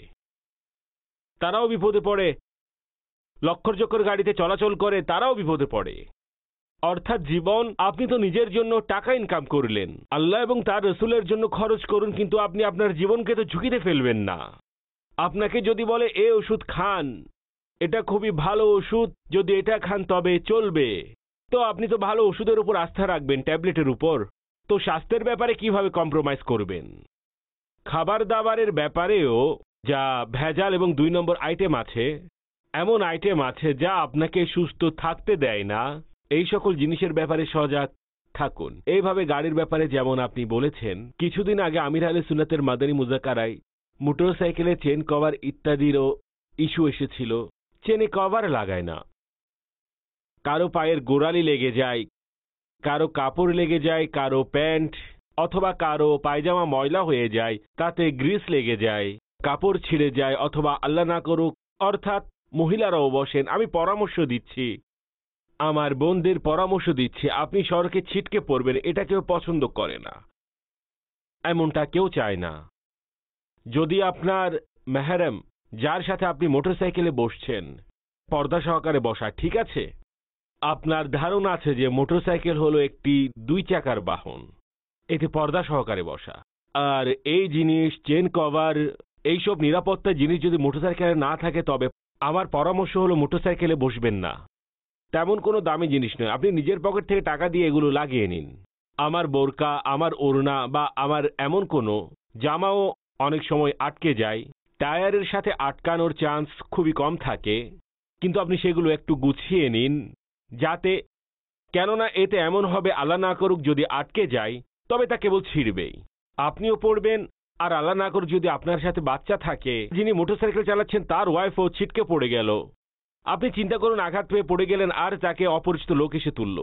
তারাও বিপদে পড়ে। লক্ষর চক্কর গাড়িতে চলাচল করে, তারাও বিপদে পড়ে। অর্থাৎ জীবন, আপনি তো নিজের জন্য টাকা ইনকাম করলেন, আল্লাহ এবং তার রসুলের জন্য খরচ করুন, কিন্তু আপনি আপনার জীবনকে তো ঝুঁকিতে ফেলবেন না। আপনাকে যদি বলে এ ওষুধ খান, এটা খুবই ভালো ওষুধ, যদি এটা খান তবে চলবে, তো আপনি তো ভালো ওষুধের উপর আস্থা রাখবেন, ট্যাবলেটের উপর। তো স্বাস্থ্যের ব্যাপারে কিভাবে কম্প্রোমাইজ করবেন? খাবার দাবারের ব্যাপারেও যা ভেজাল এবং দুই নম্বর আইটেম আছে, এমন আইটেম আছে যা আপনাকে সুস্থ থাকতে দেয় না, এই সকল জিনিসের ব্যাপারে সজাগ থাকুন। এইভাবে গাড়ির ব্যাপারে যেমন আপনি বলেছেন, কিছুদিন আগে আমির আহলে সুন্নাতের মাদানী মুযাকারায় মোটরসাইকেলে চেন কভার ইত্যাদিরও ইস্যু এসেছিল। চেনে কভার লাগায় না, কারো পায়ের গোড়ালি লেগে যায়, কারো কাপড় লেগে যায়, কারো প্যান্ট অথবা কারো পায়জামা ময়লা হয়ে যায়, তাতে গ্রিস লেগে যায়, কাপড় ছিঁড়ে যায়, অথবা আল্লাহ না করুক, অর্থাৎ মহিলারাও বসেন। আমি পরামর্শ দিচ্ছি, আমার বোনদের পরামর্শ দিচ্ছি, আপনি সড়কে ছিটকে পড়বেন, এটা কেউ পছন্দ করে না, এমনটা কেউ চায় না। যদি আপনার মেহরম, যার সাথে আপনি মোটরসাইকেলে বসছেন, পর্দা সহকারে বসা, ঠিক আছে? আপনার ধারণা আছে যে মোটরসাইকেল হলো একটি দুই চাকার বাহন, এতে পর্দা সহকারে বসা। আর এই জিনিস, চেন কভার, এইসব নিরাপত্তা জিনিস যদি মোটরসাইকেলে না থাকে, তবে আমার পরামর্শ হলো মোটরসাইকেলে বসবেন না। তেমন কোনো দামি জিনিস নয়, আপনি নিজের পকেট থেকে টাকা দিয়ে এগুলো লাগিয়ে নিন। আমার বোরকা, আমার ওড়না বা আমার এমন কোনো জামাও অনেক সময় আটকে যায়, টায়ারের সাথে আটকানোর চান্স খুবই কম থাকে, কিন্তু আপনি সেগুলো একটু গুছিয়ে নিন যাতে, কেননা এতে এমন হবে আল্লাহ না করুক যদি আটকে যায় তবে তা কেবল ছিঁড়বেই, আপনিও পড়বেন। আর আল্লাহ না করুক যদি আপনার সাথে বাচ্চা থাকে, যিনি মোটরসাইকেল চালাচ্ছেন তার ওয়াইফও ছিটকে পড়ে গেল, আপনি চিন্তা করুন, আঘাত পেয়ে পড়ে গেলেন আর তাকে অপরিচিত লোক এসে তুলল।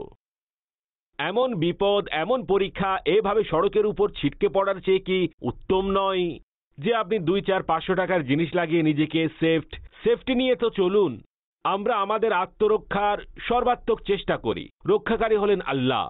এমন বিপদ, এমন পরীক্ষা, এভাবে সড়কের উপর ছিটকে পড়ার চেয়ে কি উত্তম নয় যে আপনি দুই চার পাঁচশো টাকার জিনিস লাগিয়ে নিজেকে সেফট সেফটি নিয়ে তো চলুন। আমরা আমাদের আত্মরক্ষার সর্বাত্মক চেষ্টা করি, রক্ষাকারী হলেন আল্লাহ।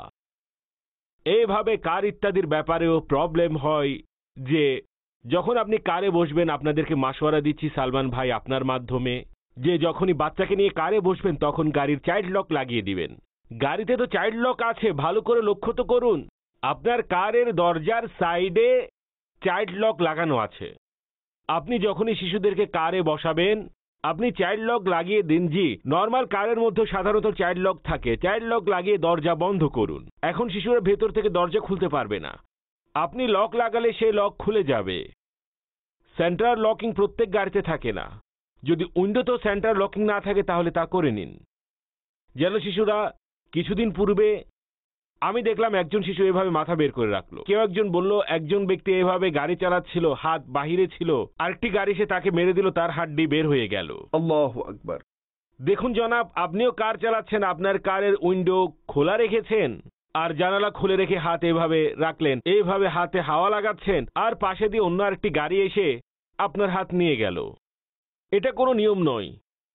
এইভাবে কার ইত্যাদির ব্যাপারেও প্রবলেম হয় যে যখন আপনি কারে বসবেন, আপনাদেরকে মাশওয়ারা দিচ্ছি সালমান ভাই আপনার মাধ্যমে, যে যখনই বাচ্চাকে নিয়ে কারে বসবেন তখন গাড়ির চাইল্ড লক লাগিয়ে দিবেন। গাড়িতে তো চাইল্ড লক আছে, ভালো করে লক্ষ্য তো করুন, আপনার কারের দরজার সাইডে চাইল্ড লক লাগানো আছে। আপনি যখনই শিশুদেরকে কারে বসাবেন, আপনি চাইল্ড লক লাগিয়ে দিন। জি, নর্মাল কারের মধ্যে সাধারণত চাইল্ড লক থাকে, চাইল্ড লক লাগিয়ে দরজা বন্ধ করুন। এখন শিশুরা ভেতর থেকে দরজা খুলতে পারবে না, আপনি লক লাগালে সেই লক খুলে যাবে। সেন্ট্রাল লকিং প্রত্যেক গাড়িতে থাকে না, যদি উইন্ডোতেও সেন্ট্রাল লকিং না থাকে তাহলে তা করে নিন, যেন শিশুরা, কিছুদিন পূর্বে আমি দেখলাম একজন শিশু এভাবে মাথা বের করে রাখলো। কেউ একজন বলল একজন ব্যক্তি এভাবে গাড়ি চালাচ্ছিল, হাত বাহিরে ছিল, আরেকটি গাড়ি সে তাকে মেরে দিল, তার হাড্ডি বের হয়ে গেল। আল্লাহু আকবার। দেখুন জনাব, আপনিও কার চালাচ্ছেন, আপনার কারের উইন্ডো খোলা রেখেছেন আর জানালা খুলে রেখে হাত এভাবে রাখলেন, এইভাবে হাতে হাওয়া লাগাচ্ছেন, আর পাশে দিয়ে অন্য আরেকটি গাড়ি এসে আপনার হাত নিয়ে গেল। এটা কোনো নিয়ম নয়,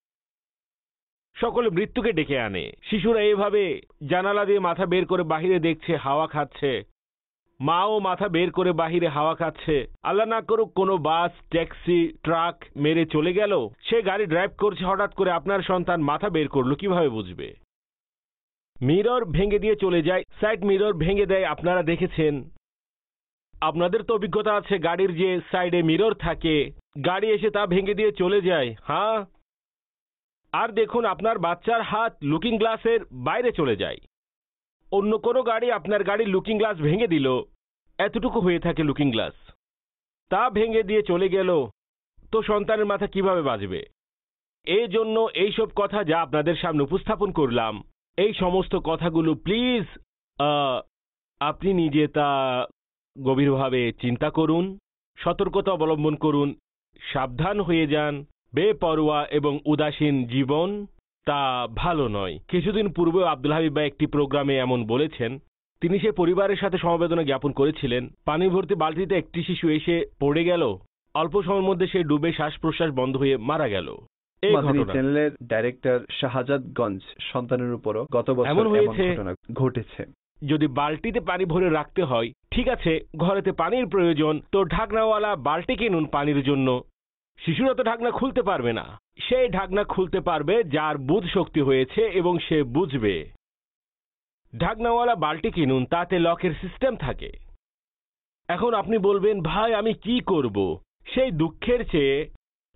সকলে মৃত্যুকে ডেকে আনে। শিশুরা এভাবে জানালা দিয়ে মাথা বের করে বাহিরে দেখছে, হাওয়া খাচ্ছে, মাও মাথা বের করে বাহিরে হাওয়া খাচ্ছে। আল্লাহ না করুক কোনো বাস, ট্যাক্সি, ট্রাক মেরে চলে গেল, সে গাড়ি ড্রাইভ করছে, হঠাৎ করে আপনার সন্তান মাথা বের করলো, কিভাবে বুঝবে? মিরর ভেঙে দিয়ে চলে যায়, সাইড মিরর ভেঙে দেয়, আপনারা দেখেছেন, আপনাদের তো অভিজ্ঞতা আছে, গাড়ির যে সাইডে মিরর থাকে, গাড়ি এসে তা ভেঙে দিয়ে চলে যায়। হ্যাঁ, আর দেখুন আপনার বাচ্চার হাত লুকিং গ্লাসের বাইরে চলে যায়, অন্য কোনো গাড়ি আপনার গাড়ির লুকিং গ্লাস ভেঙে দিল, এতটুকু হয়ে থাকে লুকিং গ্লাস, তা ভেঙে দিয়ে চলে গেল, তো সন্তানের মাথা কিভাবে বাজবে? এই জন্য এইসব কথা যা আপনাদের সামনে উপস্থাপন করলাম, এই সমস্ত কথাগুলো প্লিজ আপনি নিজে তা গভীরভাবে চিন্তা করুন, সতর্কতা অবলম্বন করুন, সাবধান হয়ে যান। বেপরোয়া এবং উদাসীন জীবন তা ভালো নয়। কিছুদিন পূর্বে আব্দুল হাবিব ভাই একটি প্রোগ্রামে এমন বলেছেন, তিনি সে পরিবারের সাথে সমবেদনা জ্ঞাপন করেছিলেন, পানি ভর্তি বালতিতে একটি শিশু এসে পড়ে গেল, অল্প সময়ের মধ্যে সে ডুবে শ্বাস প্রশ্বাস বন্ধ হয়ে মারা গেল। এই ঘটনা চ্যানেলের ডাইরেক্টর শাহজাদগঞ্জ সন্তানের উপরও গত বছর এমন ঘটনা ঘটেছে। যদি বালতিতে পানি ভরে রাখতে হয়, ঠিক আছে, ঘরেতে পানির প্রয়োজন, তো ঢাকনাওয়ালা বালতি কিনুন পানির জন্য। শিশুরা তো ঢাকনা খুলতে পারবে না, সেই ঢাকনা খুলতে পারবে যার বুধ শক্তি হয়েছে এবং সে বুঝবে। ঢাকনাওয়ালা বালতি কিনুন, তাতে লকের সিস্টেম থাকে। এখন আপনি বলবেন, ভাই আমি কি করব? সেই দুঃখের চেয়ে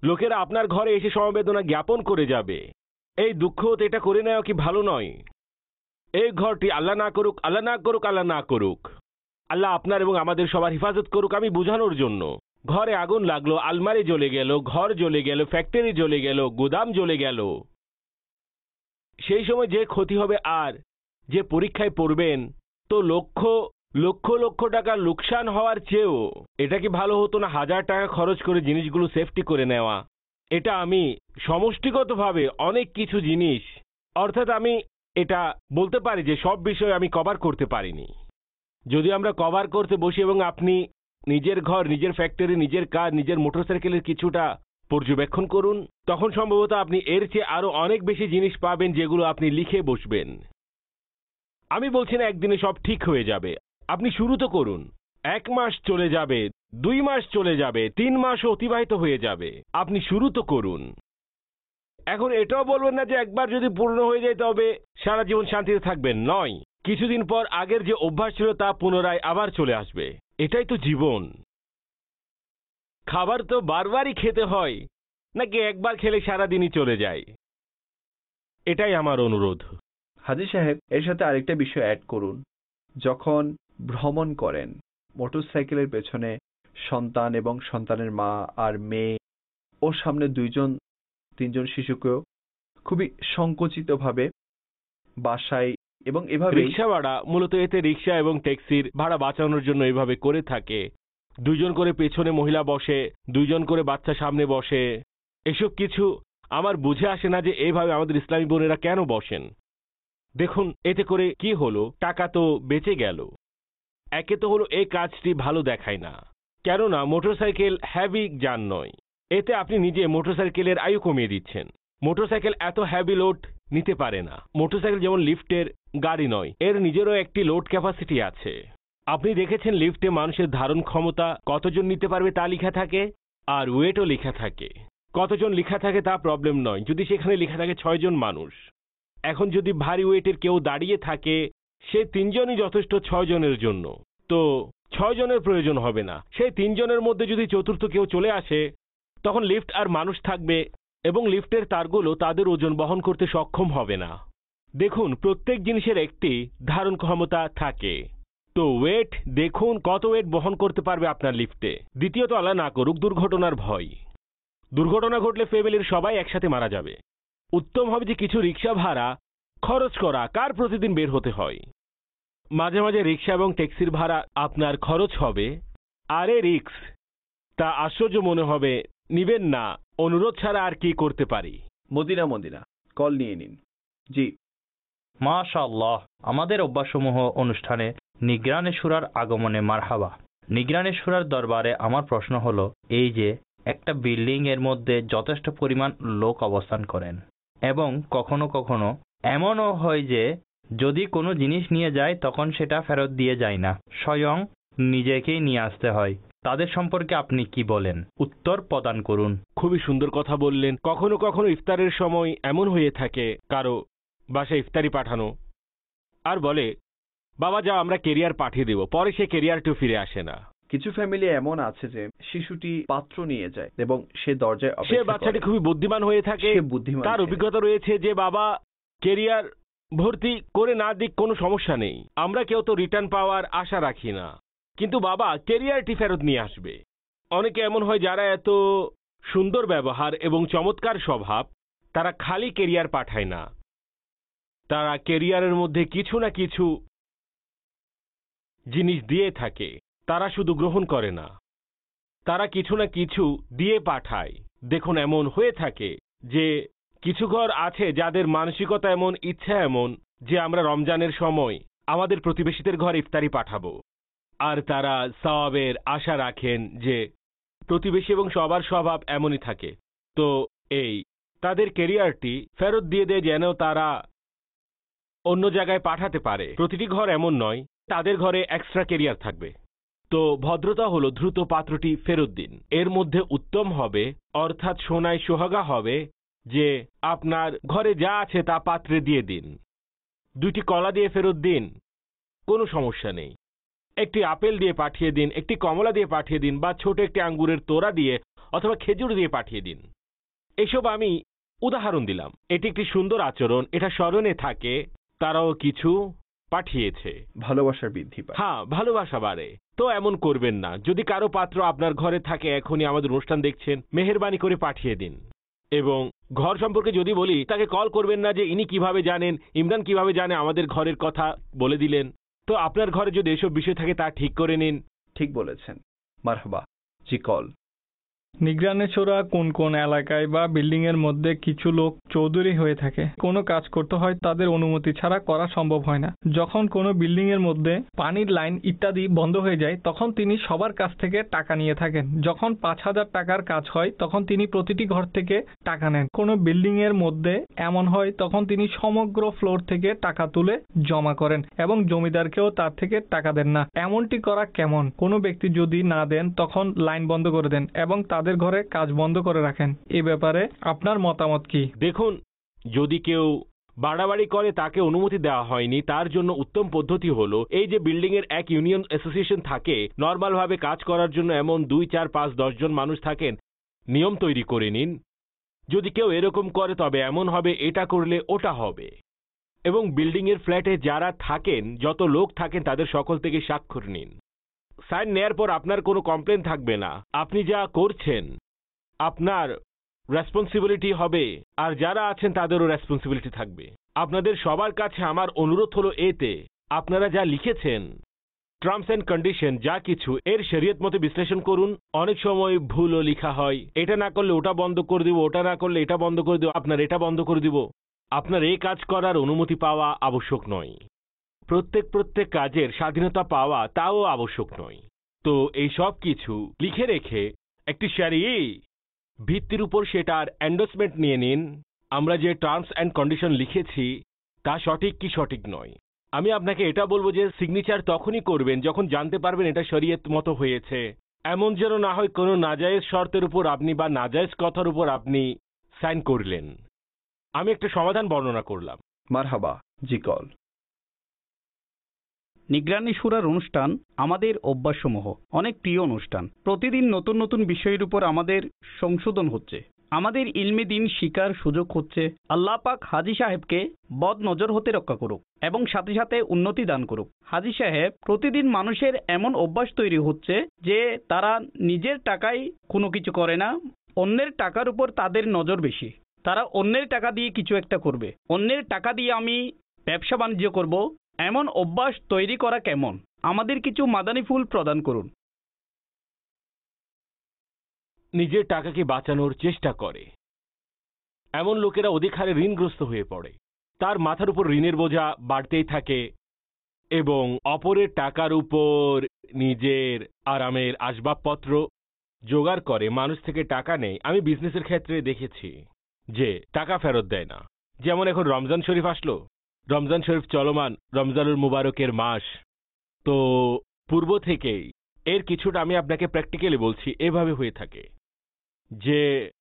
লোকেরা আপনার ঘরে এসে সমবেদনা জ্ঞাপন করে যাবে। এই দুঃখ এটা করে নেওয়া কি ভালো নয়? এই ঘরটি আল্লাহ না করুক, আল্লাহ না করুক, আল্লাহ না করুক, আল্লাহ আপনার এবং আমাদের সবার হেফাজত করুক। আমি বোঝানোর জন্য ঘরে আগুন লাগলো, আলমারি জ্বলে গেল, ঘর জ্বলে গেল, ফ্যাক্টরি জ্বলে গেল, গোদাম জ্বলে গেল, সেই সময় যে ক্ষতি হবে আর যে পরীক্ষায় পড়বেন, তো লক্ষ লক্ষ লক্ষ টাকা লোকসান হওয়ার চেয়েও এটা কি ভালো হতো না হাজার টাকা খরচ করে জিনিসগুলো সেফটি করে নেওয়া? এটা আমি সমষ্টিগতভাবে অনেক কিছু জিনিস, অর্থাৎ আমি এটা বলতে পারি যে সব বিষয় আমি কভার করতে পারিনি। যদি আমরা কভার করতে বসি এবং আপনি নিজের ঘর, নিজের ফ্যাক্টরি, নিজের কার, নিজের মোটরসাইকেলের কিছুটা পর্যবেক্ষণ করুন, তখন সম্ভবত আপনি এর চেয়ে আরো অনেক বেশি জিনিস পাবেন যেগুলো আপনি লিখে বসবেন। আমি বলছি না একদিনে সব ঠিক হয়ে যাবে, আপনি শুরু তো করুন। এক মাস চলে যাবে, দুই মাস চলে যাবে, তিন মাস অতিবাহিত হয়ে যাবে, আপনি শুরু তো করুন। এখন এটাও বলবেন না যে একবার যদি পূর্ণ হয়ে যায় তবে সারা জীবন শান্তিতে থাকবেন, নয়। কিছুদিন পর আগের যে অভ্যাস ছিল তা পুনরায় আবার চলে আসবে। এটাই তো জীবন। খাবার তো বারবারই খেতে হয়, নাকি একবার খেলে সারাদিনই চলে যায়? এটাই আমার অনুরোধ। হাজী সাহেব, এর সাথে আরেকটা বিষয় অ্যাড করুন। যখন ভ্রমণ করেন, মোটরসাইকেলের পেছনে সন্তান এবং সন্তানের মা আর মেয়ে, ওর সামনে দুইজন তিনজন শিশুকেও খুবই সংকুচিতভাবে বাসায় এবং এভাবে রিক্সা ভাড়া মূলত এতে রিক্সা এবং ট্যাক্সির ভাড়া বাঁচানোর জন্য এভাবে করে থাকে। দুইজন করে পেছনে মহিলা বসে, দুইজন করে বাচ্চা সামনে বসে। এসব কিছু আমার বুঝে আসে না যে এইভাবে আমাদের ইসলামী বোনেরা কেন বসেন। দেখুন এতে করে কি হলো, টাকা তো বেঁচে গেল। একে তো হলো এই কাজটি ভালো দেখায় না, কেননা মোটরসাইকেল হ্যাভি যান নয়। এতে আপনি নিজে মোটরসাইকেলের আয়ু কমিয়ে দিচ্ছেন। মোটরসাইকেল এত হ্যাভি লোড নিতে পারে না। মোটরসাইকেল যেমন লিফটের গাড়ি নয়, এর নিজেরও একটি লোড ক্যাপাসিটি আছে। আপনি দেখেছেন লিফটে মানুষের ধারণ ক্ষমতা কতজন নিতে পারবে তা লেখা থাকে, আর ওয়েটও লেখা থাকে। কতজন লেখা থাকে তা প্রবলেম নয়, যদি সেখানে লেখা থাকে ছয় জন মানুষ। এখন যদি ভারী ওয়েটের কেউ দাঁড়িয়ে থাকে, সে তিনজনই যথেষ্ট ছয় জনের জন্য, তো ছয় জনের প্রয়োজন হবে না। সেই তিনজনের মধ্যে যদি চতুর্থ কেউ চলে আসে, তখন লিফট আর মানুষ থাকবে এবং লিফটের তারগুলো তাদের ওজন বহন করতে সক্ষম হবে না। দেখুন প্রত্যেক জিনিসের একটি ধারণ ক্ষমতা থাকে। তো ওয়েট দেখুন কত ওয়েট বহন করতে পারবে আপনার লিফটে। দ্বিতীয়ত আল্লাহ না করুক দুর্ঘটনার ভয়। দুর্ঘটনা ঘটলে ফ্যামিলির সবাই একসাথে মারা যাবে। উত্তম হবে যে কিছু রিক্সা ভাড়া খরচ করা। কার প্রতিদিন বের হতে হয়, মাঝে মাঝে রিক্সা এবং ট্যাক্সির ভাড়া আপনার খরচ হবে। আর এ রিক্স, তা আশ্চর্য মনে হবে, নিবেন না। অনুরোধ ছাড়া আর কি করতে পারি? মদিনা মদিনা কল নিয়ে নিন। জি মাশাআল্লাহ। আমাদের অভ্যাসমূহ অনুষ্ঠানে নিগরানে সুরার আগমনে মারহাবা। নিগরানে সুরার দরবারে আমার প্রশ্ন হলো এই যে একটা বিল্ডিং এর মধ্যে যথেষ্ট পরিমাণ লোক অবস্থান করেন এবং কখনো কখনো এমনও হয় যে যদি কোনো জিনিস নিয়ে যায় তখন সেটা ফেরত দিয়ে যায় না, স্বয়ং নিজেকেই নিয়ে আসতে হয়। তাদের সম্পর্কে আপনি কি বলেন? উত্তর প্রদান করুন। খুবই সুন্দর কথা বললেন। কখনো কখনো ইফতারের সময় এমন হয়ে থাকে কারো বাসায় ইফতারি পাঠানো, আর বলে বাবা যা আমরা কেরিয়ার পাঠিয়ে দেব, পরে সে কেরিয়ারটিও ফিরে আসে না। কিছু ফ্যামিলি এমন আছে যে শিশুটি পাত্র নিয়ে যায় এবং সে দরজায় সে অপেক্ষা বাচ্চাটি করে। খুবই বুদ্ধিমান হয়ে থাকে। সে বুদ্ধিমান, তার সে- অভিজ্ঞতা রয়েছে যে বাবা কেরিয়ার ভর্তি করে না দিক কোনো সমস্যা নেই, আমরা কেউ তো রিটার্ন পাওয়ার আশা রাখি না, কিন্তু বাবা কেরিয়ারটি ফেরত নিয়ে আসবে। অনেকে এমন হয় যারা এত সুন্দর ব্যবহার এবং চমৎকার স্বভাব, তারা খালি কেরিয়ার পাঠায় না, তারা কেরিয়ারের মধ্যে কিছু না কিছু জিনিস দিয়ে থাকে। তারা শুধু গ্রহণ করে না, তারা কিছু না কিছু দিয়ে পাঠায়। দেখুন এমন হয়ে থাকে যে কিছু ঘর আছে যাদের মানসিকতা এমন, ইচ্ছা এমন যে আমরা রমজানের সময় আমাদের প্রতিবেশীদের ঘর ইফতারি পাঠাবো, আর তারা সওয়াবের আশা রাখেন যে প্রতিবেশী এবং সবার স্বভাব এমনই থাকে। তো এই তাদের কেরিয়ারটি ফেরত দিয়ে দেয় যেন তারা অন্য জায়গায় পাঠাতে পারে। প্রতিটি ঘর এমন নয়, তাদের ঘরে এক্সট্রা কেরিয়ার থাকবে। তো ভদ্রতা হলো দ্রুত পাত্রটি ফেরত দিন। এর মধ্যে উত্তম হবে, অর্থাৎ সোনায় সোহাগা হবে যে আপনার ঘরে যা আছে তা পাত্রে দিয়ে দিন। দুইটি কলা দিয়ে ফেরত দিন, কোনো সমস্যা নেই। একটি আপেল দিয়ে পাঠিয়ে দিন, একটি কমলা দিয়ে পাঠিয়ে দিন, বা ছোট একটি আঙ্গুরের তোড়া দিয়ে অথবা খেজুর দিয়ে পাঠিয়ে দিন। এসব আমি উদাহরণ দিলাম। এটি একটি সুন্দর আচরণ, এটা স্মরণে থাকে, তারাও কিছু পাঠিয়েছে। ভালোবাসার বৃদ্ধি পায়। হ্যাঁ, ভালোবাসা বাড়ে। তো এমন করবেন না। যদি কারো পাত্র আপনার ঘরে থাকে, এখনই আমাদের অনুষ্ঠান দেখছেন, মেহেরবানি করে পাঠিয়ে দিন। এবং ঘর সম্পর্কে যদি বলি, তাকে কল করবেন না যে ইনি কিভাবে জানেন, ইমরান কিভাবে জানে আমাদের ঘরের কথা বলে দিলেন। তো আপনার ঘরে যদি এসব বিষয় থাকে তা ঠিক করে নিন। ঠিক বলেছেন। মারহাবা। জি কল। নিগরানি শূরা কোন কোন এলাকায় বা বিল্ডিং এর মধ্যে কিছু লোক চৌধুরী হয়ে থাকে, কোনো কাজ করতে হয় তাদের অনুমতি ছাড়া করা সম্ভব হয় না। যখন কোনো বিল্ডিং এর মধ্যে পানির লাইন ইত্যাদি বন্ধ হয়ে যায় তখন তিনি সবার কাছ থেকে টাকা নিয়ে থাকেন। যখন পাঁচ হাজার টাকার কাজ হয় তখন তিনি প্রতিটি ঘর থেকে টাকা নেন। কোনো বিল্ডিং এর মধ্যে এমন হয় তখন তিনি সমগ্র ফ্লোর থেকে টাকা তুলে জমা করেন এবং জমিদারকেও তার থেকে টাকা দেন না। এমনটি করা কেমন? কোনো ব্যক্তি যদি না দেন তখন লাইন বন্ধ করে দেন এবং তাদের ঘরে কাজ বন্ধ করে রাখেন। এই ব্যাপারে আপনার মতামত কি? দেখুন, যদি কেউ বাড়াবাড়ি করে তাকে অনুমতি দেওয়া হয়নি, তার জন্য উত্তম পদ্ধতি হলো এই যে বিল্ডিং এর এক ইউনিয়ন অ্যাসোসিয়েশন থাকে, নর্মাল ভাবে কাজ করার জন্য এমন দুই চার পাঁচ দশ জন মানুষ থাকেন, নিয়ম তৈরি করে নিন। যদি কেউ এরকম করে তবে এমন হবে, এটা করলে ওটা হবে। এবং বিল্ডিং এর ফ্ল্যাটে যারা থাকেন, যত লোক থাকেন, তাদের সকল থেকে স্বাক্ষর নিন। সাইন নেয়ার পর আপনার কোনো কমপ্লেন থাকবে না। আপনি যা করছেন আপনার রেসপন্সিবিলিটি হবে, আর যারা আছেন তাদেরও রেসপন্সিবিলিটি থাকবে। আপনাদের সবার কাছে আমার অনুরোধ হলো, এতে আপনারা যা লিখেছেন টার্মস এন্ড কন্ডিশন যা কিছু, এর শরীয়ত মতে বিশ্লেষণ করুন। অনেক সময় ভুলও লেখা হয়, এটা না করলে ওটা বন্ধ করে দিব, ওটা না করলে এটা বন্ধ করে দিব, আপনার এটা বন্ধ করে দিব। আপনার এই কাজ করার অনুমতি পাওয়া আবশ্যক নয়। প্রত্যেক প্রত্যেক কাজের স্বাধীনতা পাওয়া তাও আবশ্যক নয়। তো এই সব কিছু লিখে রেখে একটি শরীয়ী ভিত্তির উপর সেটার এন্ডোর্সমেন্ট নিয়ে নিন। আমরা যে টার্মস অ্যান্ড কন্ডিশন লিখেছি তা সঠিক কি সঠিক নয়। আমি আপনাকে এটা বলবো যে সিগনেচার তখনই করবেন যখন জানতে পারবেন এটা শরীয়ত মতো হয়েছে। এমন যেন না হয় কোনো নাজায়েজ শর্তের উপর আপনি বা নাজায়েজ কথার উপর আপনি সাইন করলেন। আমি একটা সমাধান বর্ণনা করলাম। মারহাবা। জি কল। নিগরানি শুরার অনুষ্ঠান আমাদের অভ্যাসসমূহ অনেক প্রিয় অনুষ্ঠান। প্রতিদিন নতুন নতুন বিষয়ের উপর আমাদের সংশোধন হচ্ছে, আমাদের ইলমে দিন শিকার সুযোগ হচ্ছে। আল্লাহ পাক হাজী সাহেবকে বদ নজর হতে রক্ষা করুক এবং সাথে সাথে উন্নতি দান করুক। হাজী সাহেব, প্রতিদিন মানুষের এমন অভ্যাস তৈরি হচ্ছে যে তারা নিজের টাকায় কোনো কিছু করে না, অন্যের টাকার উপর তাদের নজর বেশি। তারা অন্যের টাকা দিয়ে কিছু একটা করবে, অন্যের টাকা দিয়ে আমি ব্যবসা বাণিজ্য করব, এমন অভ্যাস তৈরি করা কেমন? আমাদের কিছু মাদানী ফুল প্রদান করুন। নিজের টাকাকে বাঁচানোর চেষ্টা করে এমন লোকেরা অধিক হারে ঋণগ্রস্ত হয়ে পড়ে। তার মাথার উপর ঋণের বোঝা বাড়তেই থাকে এবং অপরের টাকার উপর নিজের আরামের আসবাবপত্র জোগাড় করে মানুষ থেকে টাকা নেয়। আমি বিজনেসের ক্ষেত্রে দেখেছি যে টাকা ফেরত দেয় না। যেমন এখন রমজান শরীফ আসলো, রমজান শরীফ চলমান, রমজানুল মুবারকের মাস। তো পূর্ব থেকেই এর কিছুটা আমি আপনাকে প্র্যাকটিক্যালি বলছি, এভাবে হয়ে থাকে যে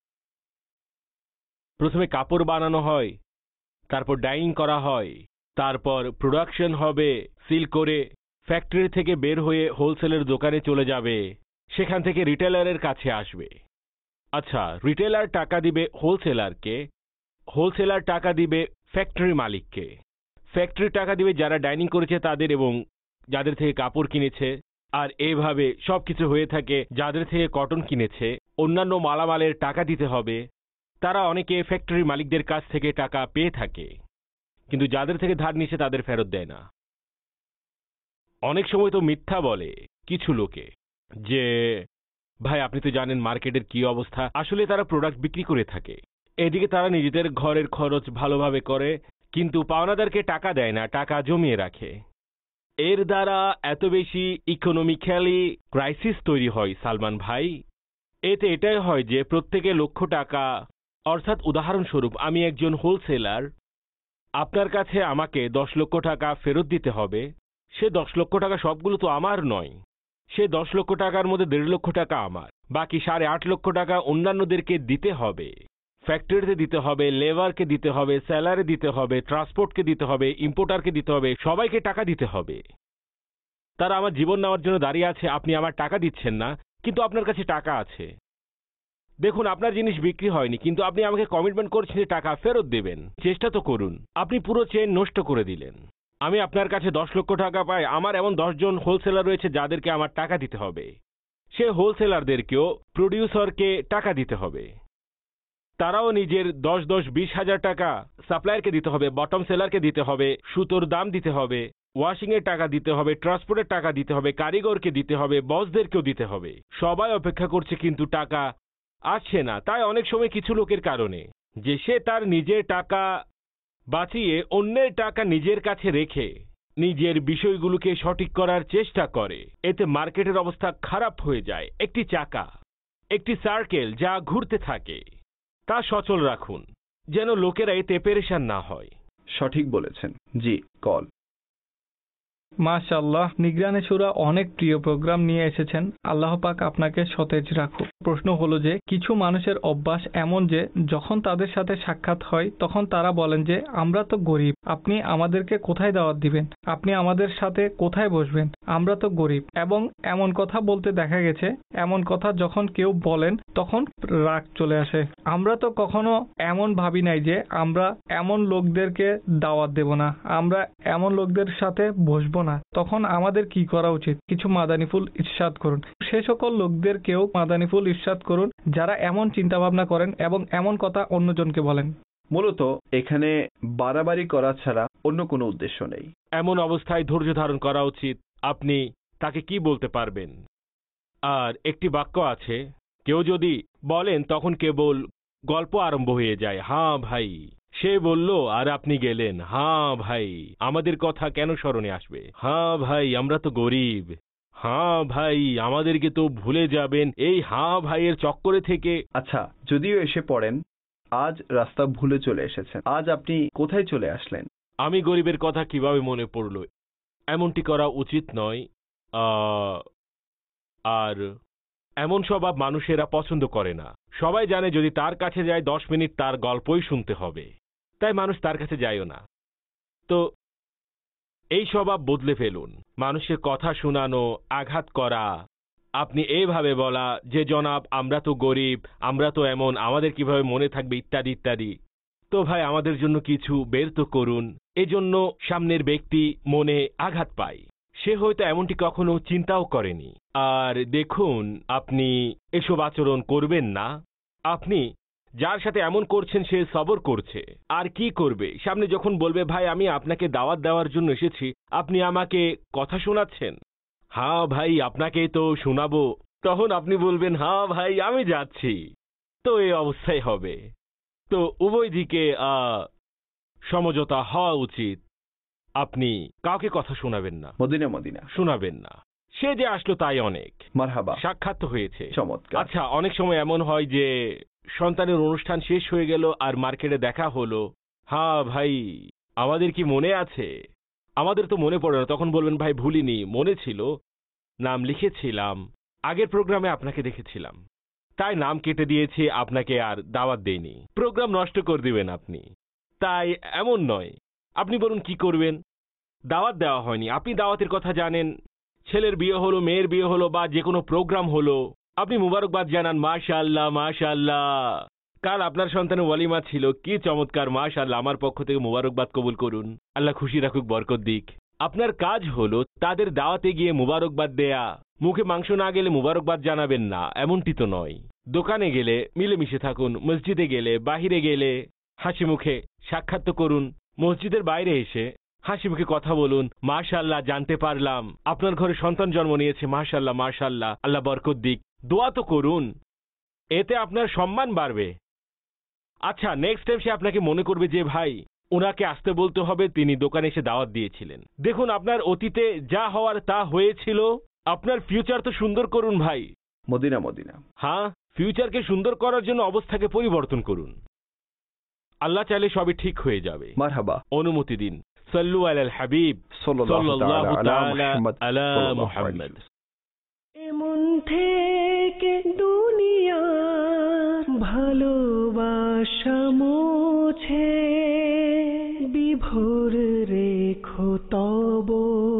প্রথমে কাপড় বানানো হয়, তারপর ডাইং করা হয়, তারপর প্রোডাকশন হবে, সিল করে ফ্যাক্টরি থেকে বের হয়ে হোলসেলের দোকানে চলে যাবে, সেখান থেকে রিটেলারের কাছে আসবে। আচ্ছা, রিটেলার টাকা দিবে হোলসেলারকে, হোলসেলার টাকা দিবে ফ্যাক্টরি মালিককে, ফ্যাক্টরি টাকা দিবে যারা ডাইনিং করেছে তাদের এবং যাদের থেকে কাপড় কিনেছে। আর এইভাবে সবকিছু হয়ে থাকে। যাদের থেকে কটন কিনেছে অন্যান্য মালামালের টাকা দিতে হবে। তারা অনেকে ফ্যাক্টরি মালিকদের কাছ থেকে টাকা পেয়ে থাকে, কিন্তু যাদের থেকে ধার নিচ্ছে তাদের ফেরত দেয় না। অনেক সময় তো মিথ্যা বলে কিছু লোকে যে ভাই আপনি তো জানেন মার্কেটের কি অবস্থা। আসলে তারা প্রোডাক্ট বিক্রি করে থাকে, এদিকে তারা নিজেদের ঘরের খরচ ভালোভাবে করে, কিন্তু পাওনাদারকে টাকা দেয় না, টাকা জমিয়ে রাখে। এর দ্বারা এত বেশি ইকোনমিক্যালি ক্রাইসিস তৈরি হয় সালমান ভাই। এতে এটাই হয় যে প্রত্যেকে লক্ষ টাকা, অর্থাৎ উদাহরণস্বরূপ আমি একজন হোলসেলার, আপনার কাছে আমাকে দশ লক্ষ টাকা ফেরত দিতে হবে। সে দশ লক্ষ টাকা সবগুলো তো আমার নয়, সে দশ লক্ষ টাকার মধ্যে দেড় লক্ষ টাকা আমার, বাকি সাড়ে আট লক্ষ টাকা অন্যান্যদেরকে দিতে হবে। ফ্যাক্টরিতে দিতে হবে, লেবারকে দিতে হবে, স্যালারি দিতে হবে, ট্রান্সপোর্টকে দিতে হবে, ইম্পোর্টারকে দিতে হবে, সবাইকে টাকা দিতে হবে। তারা আমার জীবন নেওয়ার জন্য দাঁড়িয়ে আছে, আপনি আমার টাকা দিচ্ছেন না, কিন্তু আপনার কাছে টাকা আছে। দেখুন, আপনার জিনিস বিক্রি হয়নি, কিন্তু আপনি আমাকে কমিটমেন্ট করছেন যে টাকা ফেরত দেবেন। চেষ্টা তো করুন। আপনি পুরো চেইন নষ্ট করে দিলেন। আমি আপনার কাছে দশ লক্ষ টাকা পাই, আমার এমন দশ জন হোলসেলার রয়েছে যাদেরকে আমার টাকা দিতে হবে। সে হোলসেলারদেরকেও প্রডিউসারকে টাকা দিতে হবে। তারাও নিজের দশ দশ বিশ হাজার টাকা সাপ্লায়ারকে দিতে হবে, বটম সেলারকে দিতে হবে, সুতোর দাম দিতে হবে, ওয়াশিং এর টাকা দিতে হবে, ট্রান্সপোর্টের টাকা দিতে হবে, কারিগরকে দিতে হবে, বসদেরকেও দিতে হবে। সবাই অপেক্ষা করছে কিন্তু টাকা আসছে না। তাই অনেক সময় কিছু লোকের কারণে যে সে তার নিজের টাকা বাঁচিয়ে অন্যের টাকা নিজের কাছে রেখে নিজের বিষয়গুলোকে সঠিক করার চেষ্টা করে, এতে মার্কেটের অবস্থা খারাপ হয়ে যায়। একটি চাকা, একটি সার্কেল যা ঘুরতে থাকে, তা সচল রাখুন যেন লোকেরা এতে পেরেশান না হয়। সঠিক বলেছেন। জি, কল। মাশাআল্লাহ, নিগরানে সূরা অনেক প্রিয় প্রোগ্রাম নিয়ে এসেছেন। আল্লাহ পাক আপনাকে সতেজ রাখুক। প্রশ্ন হলো যে কিছু মানুষের অভ্যাস এমন যে যখন তাদের সাথে সাক্ষাৎ হয় তখন তারা বলেন যে আমরা তো গরিব, আপনি আমাদেরকে কোথায় দাওয়াত দিবেন, আপনি আমাদের সাথে কোথায় বসবেন, আমরা তো গরিব। এবং এমন কথা বলতে দেখা গেছে, এমন কথা যখন কেউ বলেন তখন রাগ চলে আসে। আমরা তো কখনো এমন ভাবি নাই যে আমরা এমন লোকদেরকে দাওয়াত দেব না, আমরা এমন লোকদের সাথে বসবো না। তখন আমাদের কি করা উচিত? কিছু মাদানিফুল ইরশাদ করুন। সে সকল লোকদেরকেও মাদানিফুল ইরশাদ করুন যারা এমন চিন্তা ভাবনা করেন এবং এমন কথা অন্যজনকে বলেন। মূলত এখানে বাড়াবাড়ি করা ছাড়া অন্য কোনো উদ্দেশ্য নেই। এমন অবস্থায় ধৈর্য ধারণ করা উচিত। আপনি তাকে কি বলতে পারবেন? আর একটি বাক্য আছে, কেউ যদি বলেন তখন কেবল গল্প আরম্ভ হয়ে যায়। হ্যাঁ ভাই, সে বলল আর আপনি গেলেন। হ্যাঁ ভাই, আমাদের কথা কেন স্মরণে আসবে? হ্যাঁ ভাই, আমরা তো গরিব। হ্যাঁ ভাই, আমাদেরকে তো ভুলে যাবেন। এই হ্যাঁ ভাইয়ের চক্করে থেকে। আচ্ছা, যদিও এসে পড়েন, আজ রাস্তা ভুলে চলে এসেছেন, আজ আপনি কোথায় চলে আসলেন? আমি গরিবের কথা কিভাবে মনে পড়ল? এমনটি করা উচিত নয়। আর এমন স্বভাব মানুষেরা পছন্দ করে না। সবাই জানে যদি তার কাছে যায় দশ মিনিট তার গল্পই শুনতে হবে, তাই মানুষ তার কাছে যায়ও না। তো এই স্বভাব বদলে ফেলুন। মানুষের কথা শোনানো, আঘাত করা, আপনি এইভাবে বলা যে জনাব আমরা তো গরিব, আমরা তো এমন, আমাদের কিভাবে মনে থাকবে, ইত্যাদি ইত্যাদি। তো ভাই আমাদের জন্য কিছু বের তো করুন। এজন্য সামনের ব্যক্তি মনে আঘাত পায়। সে হয়তো এমনটি কখনো চিন্তাও করেনি। আর দেখুন, আপনি এসব আচরণ করবেন না। আপনি যার সাথে এমন করছেন সে সবর করছে, আর কি করবে? সামনে যখন বলবে ভাই আমি আপনাকে দাওয়াত দেওয়ার জন্য এসেছি, আপনি আমাকে কথা শোনাচ্ছেন, হ্যাঁ ভাই আপনাকে তো শোনাবো, তখন আপনি বলবেন হ্যাঁ ভাই আমি যাচ্ছি। তো এই অবস্থায় হবে। তো উভয় দিকে সমঝোতা হওয়া উচিত। আপনি কাউকে কথা শোনাবেন না, মদিনা মদিনা শোনাবেন না। সে যে আসলো তাই অনেক। মারহাবা, সাক্ষাৎ তো হয়েছে, চমৎকার। আচ্ছা, অনেক সময় এমন হয় যে সন্তানের অনুষ্ঠান শেষ হয়ে গেল আর মার্কেটে দেখা হলো। হ্যাঁ ভাই আমাদের কি মনে আছে? আমাদের তো মনে পড়ে না। তখন বলবেন ভাই ভুলিনি, মনে ছিল, নাম লিখেছিলাম, আগের প্রোগ্রামে আপনাকে দেখেছিলাম, তাই নাম কেটে দিয়েছি, আপনাকে আর দাওয়াত দেইনি। প্রোগ্রাম নষ্ট করে দিবেন আপনি। তাই এমন নয়। আপনি বলুন কি করবেন? দাওয়াত দেওয়া হয়নি, আপনি দাওয়াতের কথা জানেন, ছেলের বিয়ে হলো, মেয়ের বিয়ে হলো, বা যে কোনো প্রোগ্রাম হলো, আপনি মুবারকবাদ জানান, মাশাআল্লাহ মাশাআল্লাহ, কাল আপনার সন্তানের ওয়ালিমা ছিল, কি চমৎকার, মাশাআল্লাহ, আমার পক্ষ থেকে মুবারকবাদ কবুল করুন, আল্লাহ খুশি রাখুক, বরকত দিক। আপনার কাজ হলো তাদের দাওয়াতে গিয়ে মুবারকবাদ দেয়া। মুখে মাংস না গেলে মুবারকবাদ জানাবেন না, এমনটি তো নয়। দোকানে গেলে মিলেমিশে থাকুন, মসজিদে গেলে, বাহিরে গেলে হাসি মুখে সাক্ষাৎ তো করুন। মসজিদের বাইরে এসে হাসি মুখে কথা বলুন, মাশাআল্লাহ জানতে পারলাম আপনার ঘরে সন্তান জন্ম নিয়েছে, মাশাআল্লাহ মাশাআল্লাহ, আল্লাহ বরকত দিক। দোয়া তো করুন, এতে আপনার সম্মান বাড়বে। আচ্ছা, নেক্সট টাইম সে আপনাকে মনে করবে যে ভাই ওনাকে আসতে বলতে হবে, তিনি দোকানে এসে দাওয়াত দিয়েছিলেন। দেখুন আপনার অতীতে যা হওয়ার তা হয়েছিল, আপনার ফিউচার তো সুন্দর করুন ভাই। Medina Medina. হ্যাঁ, ফিউচারকে সুন্দর করার জন্য অবস্থাকে পরিবর্তন করুন। আল্লাহ চাইলে সবই ঠিক হয়ে যাবে। মারহাবা, অনুমতি দিন। সাল্লু আলাল হাবিব সাল্লাল্লাহু তাআলা আলা মুহাম্মদ। এমন থেকে দুনিয়া ভালোবাসা মুছে বিভোর রেখো তব